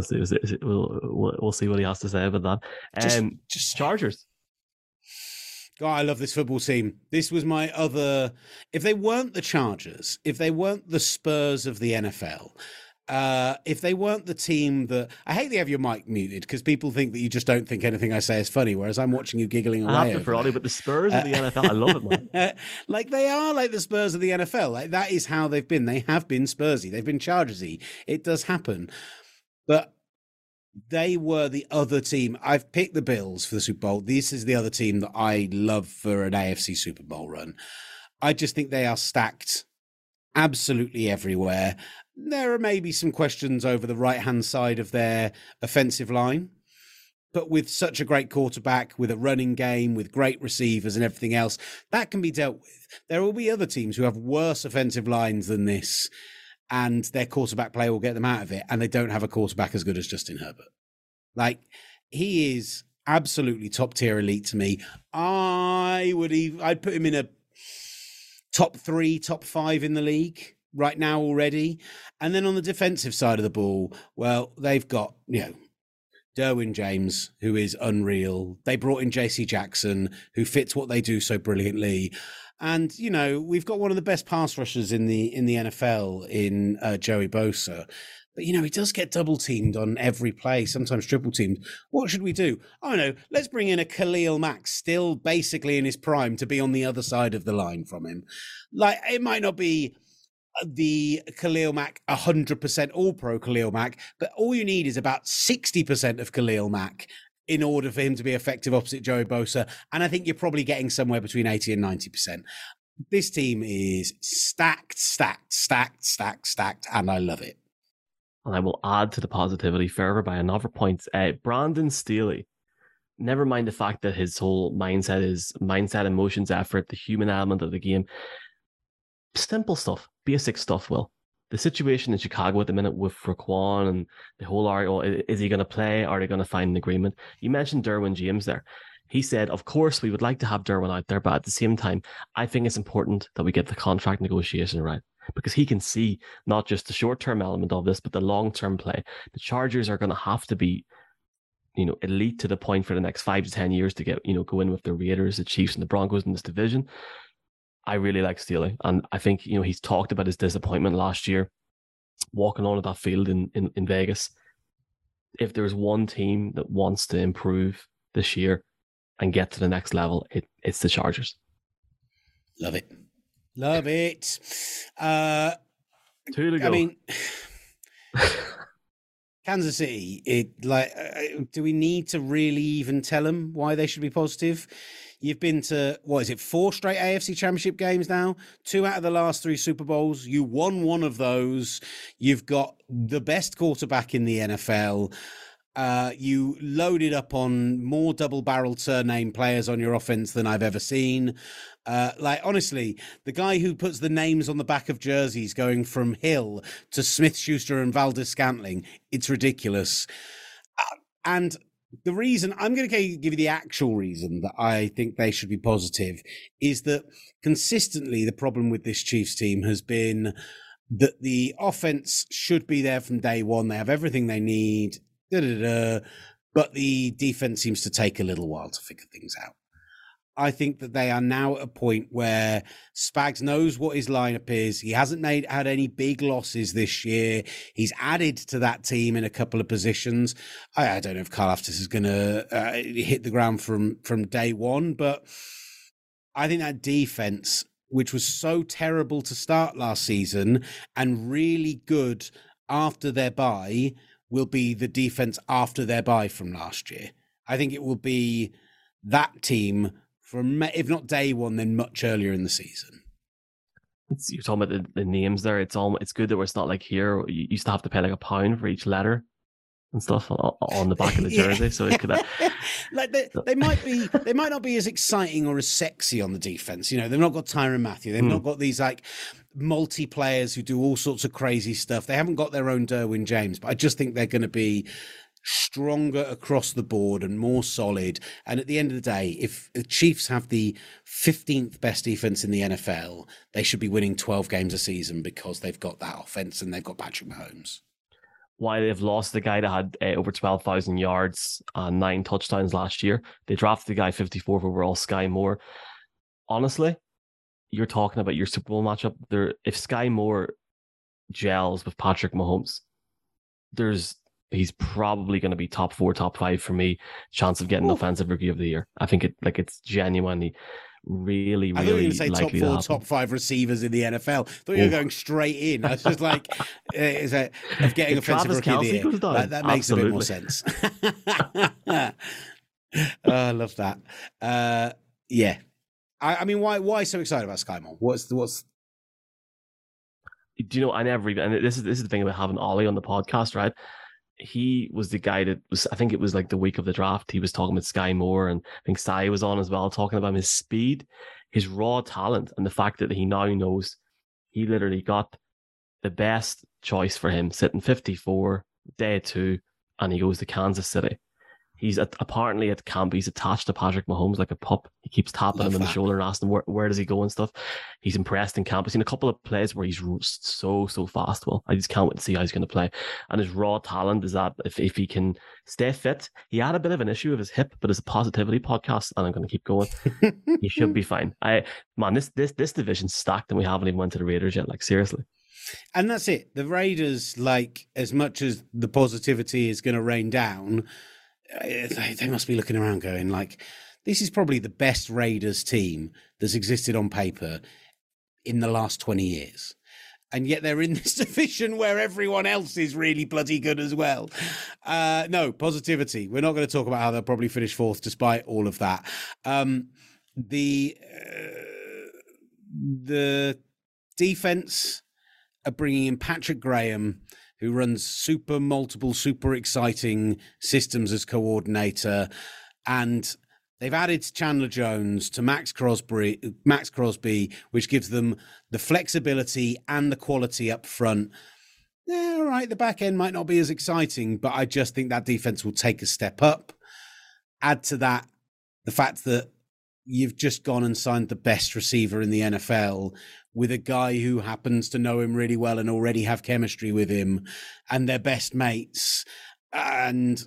see what he has to say about that. Just Chargers. God, I love this football team. This was my other... If they weren't the Chargers, if they weren't the Spurs of the NFL, if they weren't the team that... I hate they have your mic muted because people think that you just don't think anything I say is funny, whereas I'm watching you giggling away. I have to for Ollie, but the Spurs of the NFL, I love it, man. Like, they are like the Spurs of the NFL. Like, that is how they've been. They have been Spursy. They've been Chargersy. It does happen. But they were the other team. I've picked the Bills for the Super Bowl. This is the other team that I love for an AFC Super Bowl run. I just think they are stacked absolutely everywhere. There are maybe some questions over the right-hand side of their offensive line, but with such a great quarterback, with a running game, with great receivers and everything else, that can be dealt with. There will be other teams who have worse offensive lines than this, and their quarterback play will get them out of it, and they don't have a quarterback as good as Justin Herbert. Like, he is absolutely top-tier elite to me. I'd put him in a top 3, top 5 in the league right now already. And then on the defensive side of the ball, well, they've got, Derwin James, who is unreal. They brought in JC Jackson, who fits what they do so brilliantly. And, we've got one of the best pass rushers in the NFL in Joey Bosa. But, he does get double teamed on every play, sometimes triple teamed. What should we do? I don't know. Let's bring in a Khalil Mack, still basically in his prime, to be on the other side of the line from him. Like, it might not be the Khalil Mack 100% all-pro Khalil Mack, but all you need is about 60% of Khalil Mack in order for him to be effective opposite Joey Bosa. And I think you're probably getting somewhere between 80 and 90%. This team is stacked, and I love it. And I will add to the positivity further by another point. Brandon Staley, never mind the fact that his whole mindset is mindset, emotions, effort, the human element of the game. Simple stuff, basic stuff, Will. The situation in Chicago at the minute with Raquan and the whole is he going to play? Are they going to find an agreement? You mentioned Derwin James there. He said, of course, we would like to have Derwin out there, but at the same time, I think it's important that we get the contract negotiation right, because he can see not just the short-term element of this, but the long-term play. The Chargers are going to have to be, elite to the point for the next 5 to 10 years to get, go in with the Raiders, the Chiefs, and the Broncos in this division. I really like Staley, and I think, he's talked about his disappointment last year, walking onto that field in Vegas. If there's one team that wants to improve this year and get to the next level, it's the Chargers. Love it. Love it. 2 to go. I mean, Kansas City, do we need to really even tell them why they should be positive? You've been to, 4 straight AFC Championship games now? 2 out of the last 3 Super Bowls. You won one of those. You've got the best quarterback in the NFL. You loaded up on more double-barrel surname players on your offense than I've ever seen. Honestly, the guy who puts the names on the back of jerseys going from Hill to Smith-Schuster and Valdez-Scantling, it's ridiculous. And the reason, I'm going to give you the actual reason that I think they should be positive, is that consistently the problem with this Chiefs team has been that the offense should be there from day one. They have everything they need. But the defense seems to take a little while to figure things out. I think that they are now at a point where Spags knows what his lineup is. He hasn't had any big losses this year. He's added to that team in a couple of positions. I don't know if Karlaftis is going to hit the ground from day one, but I think that defense, which was so terrible to start last season and really good after their bye, will be the defense after their bye from last year. I think it will be that team from, if not day one, then much earlier in the season. You're talking about the names there. It's good that it's not like here. You used to have to pay like £1 for each letter and stuff on the back of the jersey. So it could they might not be as exciting or as sexy on the defense. They've not got Tyrann Mathieu. They've not got these multi-players who do all sorts of crazy stuff. They haven't got their own Derwin James, but I just think they're going to be stronger across the board and more solid. And at the end of the day, if the Chiefs have the 15th best defense in the NFL, they should be winning 12 games a season because they've got that offense and they've got Patrick Mahomes. Why they've lost the guy that had over 12,000 yards and 9 touchdowns last year. They drafted the guy 54th overall, Sky Moore. Honestly, you're talking about your Super Bowl matchup there. If Sky Moore gels with Patrick Mahomes, he's probably going to be top 4, top 5 for me. Chance of getting offensive rookie of the year. I think it's genuinely really, really. I thought you were going to say top 4, top 5 receivers in the NFL. I thought you were going straight in. I was just like, of getting offensive rookie of the year. That makes a bit more sense. I love that. Yeah. I mean, why so excited about Sky Moore? What's? Do I never even, and this is the thing about having Ollie on the podcast, right? He was the guy that was, I think it was like the week of the draft, he was talking about Sky Moore, and I think Sai was on as well, talking about his speed, his raw talent, and the fact that he now knows he literally got the best choice for him, sitting 54, day 2, and he goes to Kansas City. He's apparently at camp, he's attached to Patrick Mahomes like a pup. He keeps tapping him on the shoulder and asking where does he go and stuff. He's impressed in camp. I've seen a couple of plays where he's so fast. Well, I just can't wait to see how he's going to play. And his raw talent is that if he can stay fit, he had a bit of an issue with his hip, but it's a positivity podcast, and I'm going to keep going. He should be fine. This division's stacked, and we haven't even went to the Raiders yet. Like, seriously. And that's it. The Raiders, as much as the positivity is going to rain down, they must be looking around going this is probably the best Raiders team that's existed on paper in the last 20 years. and yet they're in this division where everyone else is really bloody good as well. No, positivity. We're not going to talk about how they'll probably finish fourth despite all of that. The defense are bringing in Patrick Graham, who runs multiple super exciting systems as coordinator, and they've added Chandler Jones to Max Crosby, which gives them the flexibility and the quality up front. Yeah, all right, the back end might not be as exciting, but I just think that defense will take a step up. Add to that the fact that you've just gone and signed the best receiver in the NFL with a guy who happens to know him really well and already have chemistry with him, and they're best mates. And,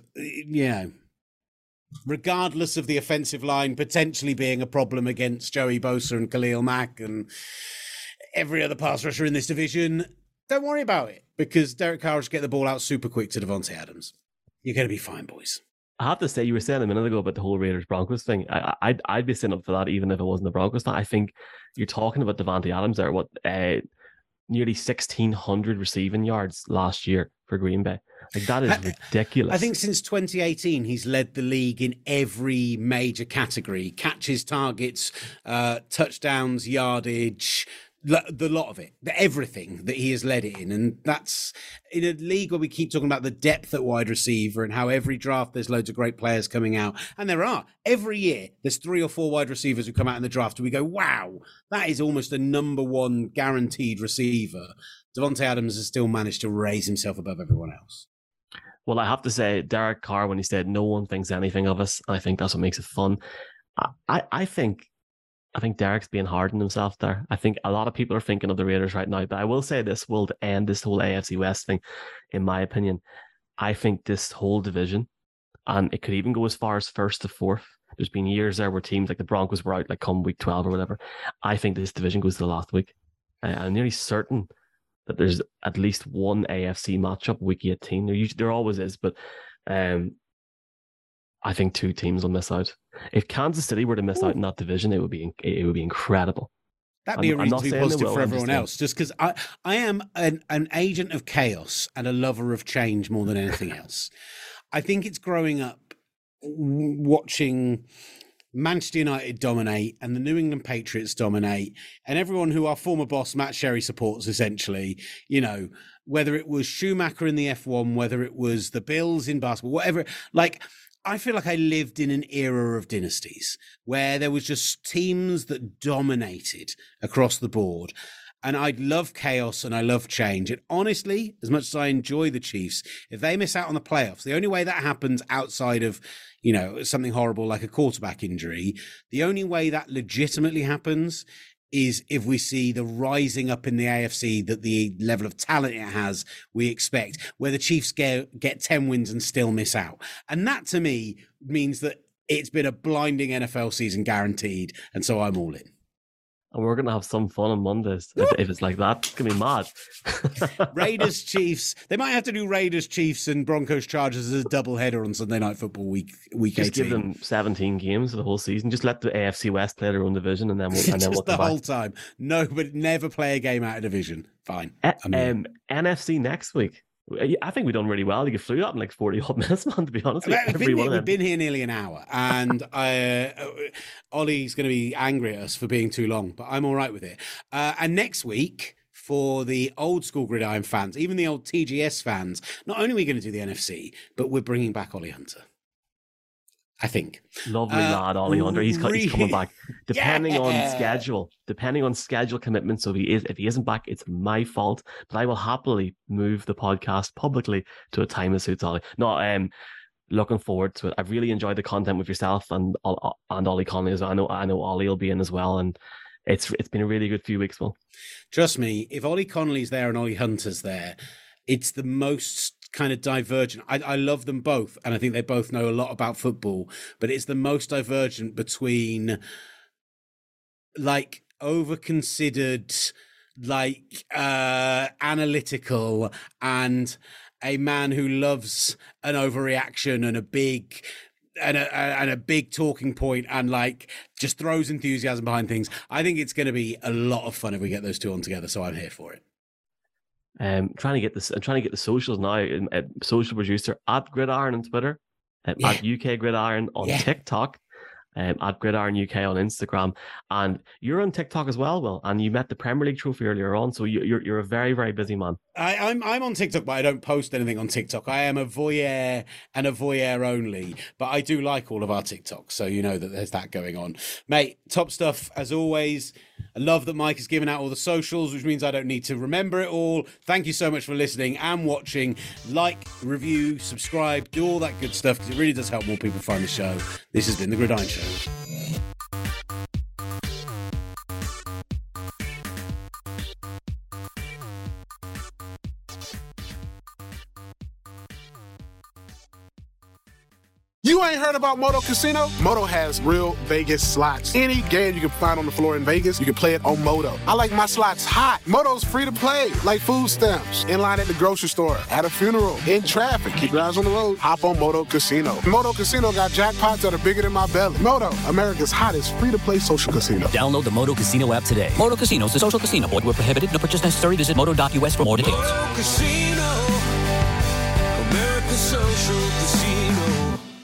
regardless of the offensive line potentially being a problem against Joey Bosa and Khalil Mack and every other pass rusher in this division, don't worry about it, because Derek Carr will just get the ball out super quick to Davante Adams. You're going to be fine, boys. I have to say, you were saying a minute ago about the whole Raiders-Broncos thing. I'd be sitting up for that even if it wasn't the Broncos. I think you're talking about Davante Adams there, nearly 1,600 receiving yards last year for Green Bay. Like, that is ridiculous. I think since 2018, he's led the league in every major category: catches, targets, touchdowns, yardage, the lot of it, everything that he has led it in. And that's in a league where we keep talking about the depth at wide receiver and how every draft there's loads of great players coming out. And there are. Every year there's 3 or 4 wide receivers who come out in the draft and we go, wow, that is almost a number one guaranteed receiver. Davante Adams has still managed to raise himself above everyone else. Well, I have to say, Derek Carr, when he said no one thinks anything of us, I think that's what makes it fun. I think Derek's being hard on himself there. I think a lot of people are thinking of the Raiders right now, but I will say this will end this whole AFC West thing, in my opinion. I think this whole division, and it could even go as far as first to fourth. There's been years there where teams like the Broncos were out like come week 12 or whatever. I think this division goes to the last week. I'm nearly certain that there's at least one AFC matchup week 18. There always is, but I think 2 teams will miss out. If Kansas City were to miss out in that division, it would be incredible. That'd be a reason to be positive for everyone else. Just because I am an agent of chaos and a lover of change more than anything else. I think it's growing up watching Manchester United dominate and the New England Patriots dominate, and everyone who our former boss Matt Sherry supports, essentially, whether it was Schumacher in the F1, whether it was the Bills in basketball, whatever, I feel like I lived in an era of dynasties where there was just teams that dominated across the board. And I love chaos and I love change. And honestly, as much as I enjoy the Chiefs, if they miss out on the playoffs, the only way that happens outside of, something horrible like a quarterback injury, the only way that legitimately happens is if we see the rising up in the AFC that the level of talent it has, we expect, where the Chiefs get 10 wins and still miss out. And that, to me, means that it's been a blinding NFL season guaranteed, and so I'm all in. And we're going to have some fun on Mondays if it's like that. It's going to be mad. Raiders, Chiefs. They might have to do Raiders, Chiefs and Broncos, Chargers as a doubleheader on Sunday Night Football week 18. Just give them 17 games for the whole season. Just let the AFC West play their own division and then we'll just the whole time. No, but never play a game out of division. Fine. NFC next week. I think we've done really well. You flew that in like 40 odd minutes, man, to be honest. We've been here nearly an hour, and Ollie's going to be angry at us for being too long, but I'm all right with it. And next week, for the old school Gridiron fans, even the old TGS fans, not only are we going to do the NFC, but we're bringing back Ollie Hunter. I think. Lovely lad, Ollie Hunter. He's coming back. Depending on schedule commitments. So if he isn't back, it's my fault. But I will happily move the podcast publicly to a time that suits Ollie. No, looking forward to it. I've really enjoyed the content with yourself and Ollie Connolly as well. I know Ollie will be in as well, and it's been a really good few weeks, Will. Trust me, if Ollie Connolly's there and Ollie Hunter's there, it's the most kind of divergent. I love them both, and I think they both know a lot about football, but it's the most divergent between over-considered, analytical, and a man who loves an overreaction and a big talking point and just throws enthusiasm behind things. I think it's going to be a lot of fun if we get those two on together, so I'm here for it. Trying to get this. I'm trying to get the socials now. Social producer at Gridiron on Twitter, at UK Gridiron on TikTok, at Gridiron UK on Instagram, and you're on TikTok as well, Will. And you met the Premier League trophy earlier on, so you're a very, very busy man. I'm on TikTok, but I don't post anything on TikTok. I am a voyeur and a voyeur only, but I do like all of our TikToks, so you know that there's that going on. Mate, top stuff as always. I love that Mike has given out all the socials, which means I don't need to remember it all. Thank you so much for listening and watching. Like, review, subscribe, do all that good stuff, because it really does help more people find the show. This has been The Gridiron Show. You ain't heard about Moto Casino? Moto has real Vegas slots. Any game you can find on the floor in Vegas, you can play it on Moto. I like my slots hot. Moto's free to play, like food stamps, in line at the grocery store, at a funeral, in traffic. Keep your eyes on the road. Hop on Moto Casino. Moto Casino got jackpots that are bigger than my belly. Moto, America's hottest free-to-play social casino. Download the Moto Casino app today. Moto Casino is a social casino. Void where prohibited. No purchase necessary. Visit moto.us for more details. Moto Casino, America's social casino.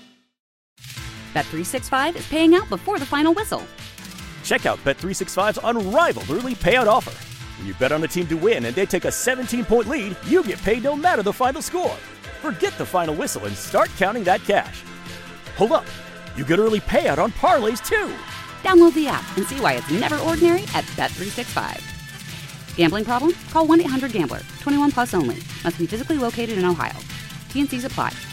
Bet365 is paying out before the final whistle. Check out Bet365's unrivaled early payout offer. When you bet on a team to win and they take a 17-point lead, you get paid no matter the final score. Forget the final whistle and start counting that cash. Hold up, you get early payout on parlays too. Download the app and see why it's never ordinary at Bet365. Gambling problem? Call 1-800-GAMBLER. 21 plus only. Must be physically located in Ohio. T&Cs apply.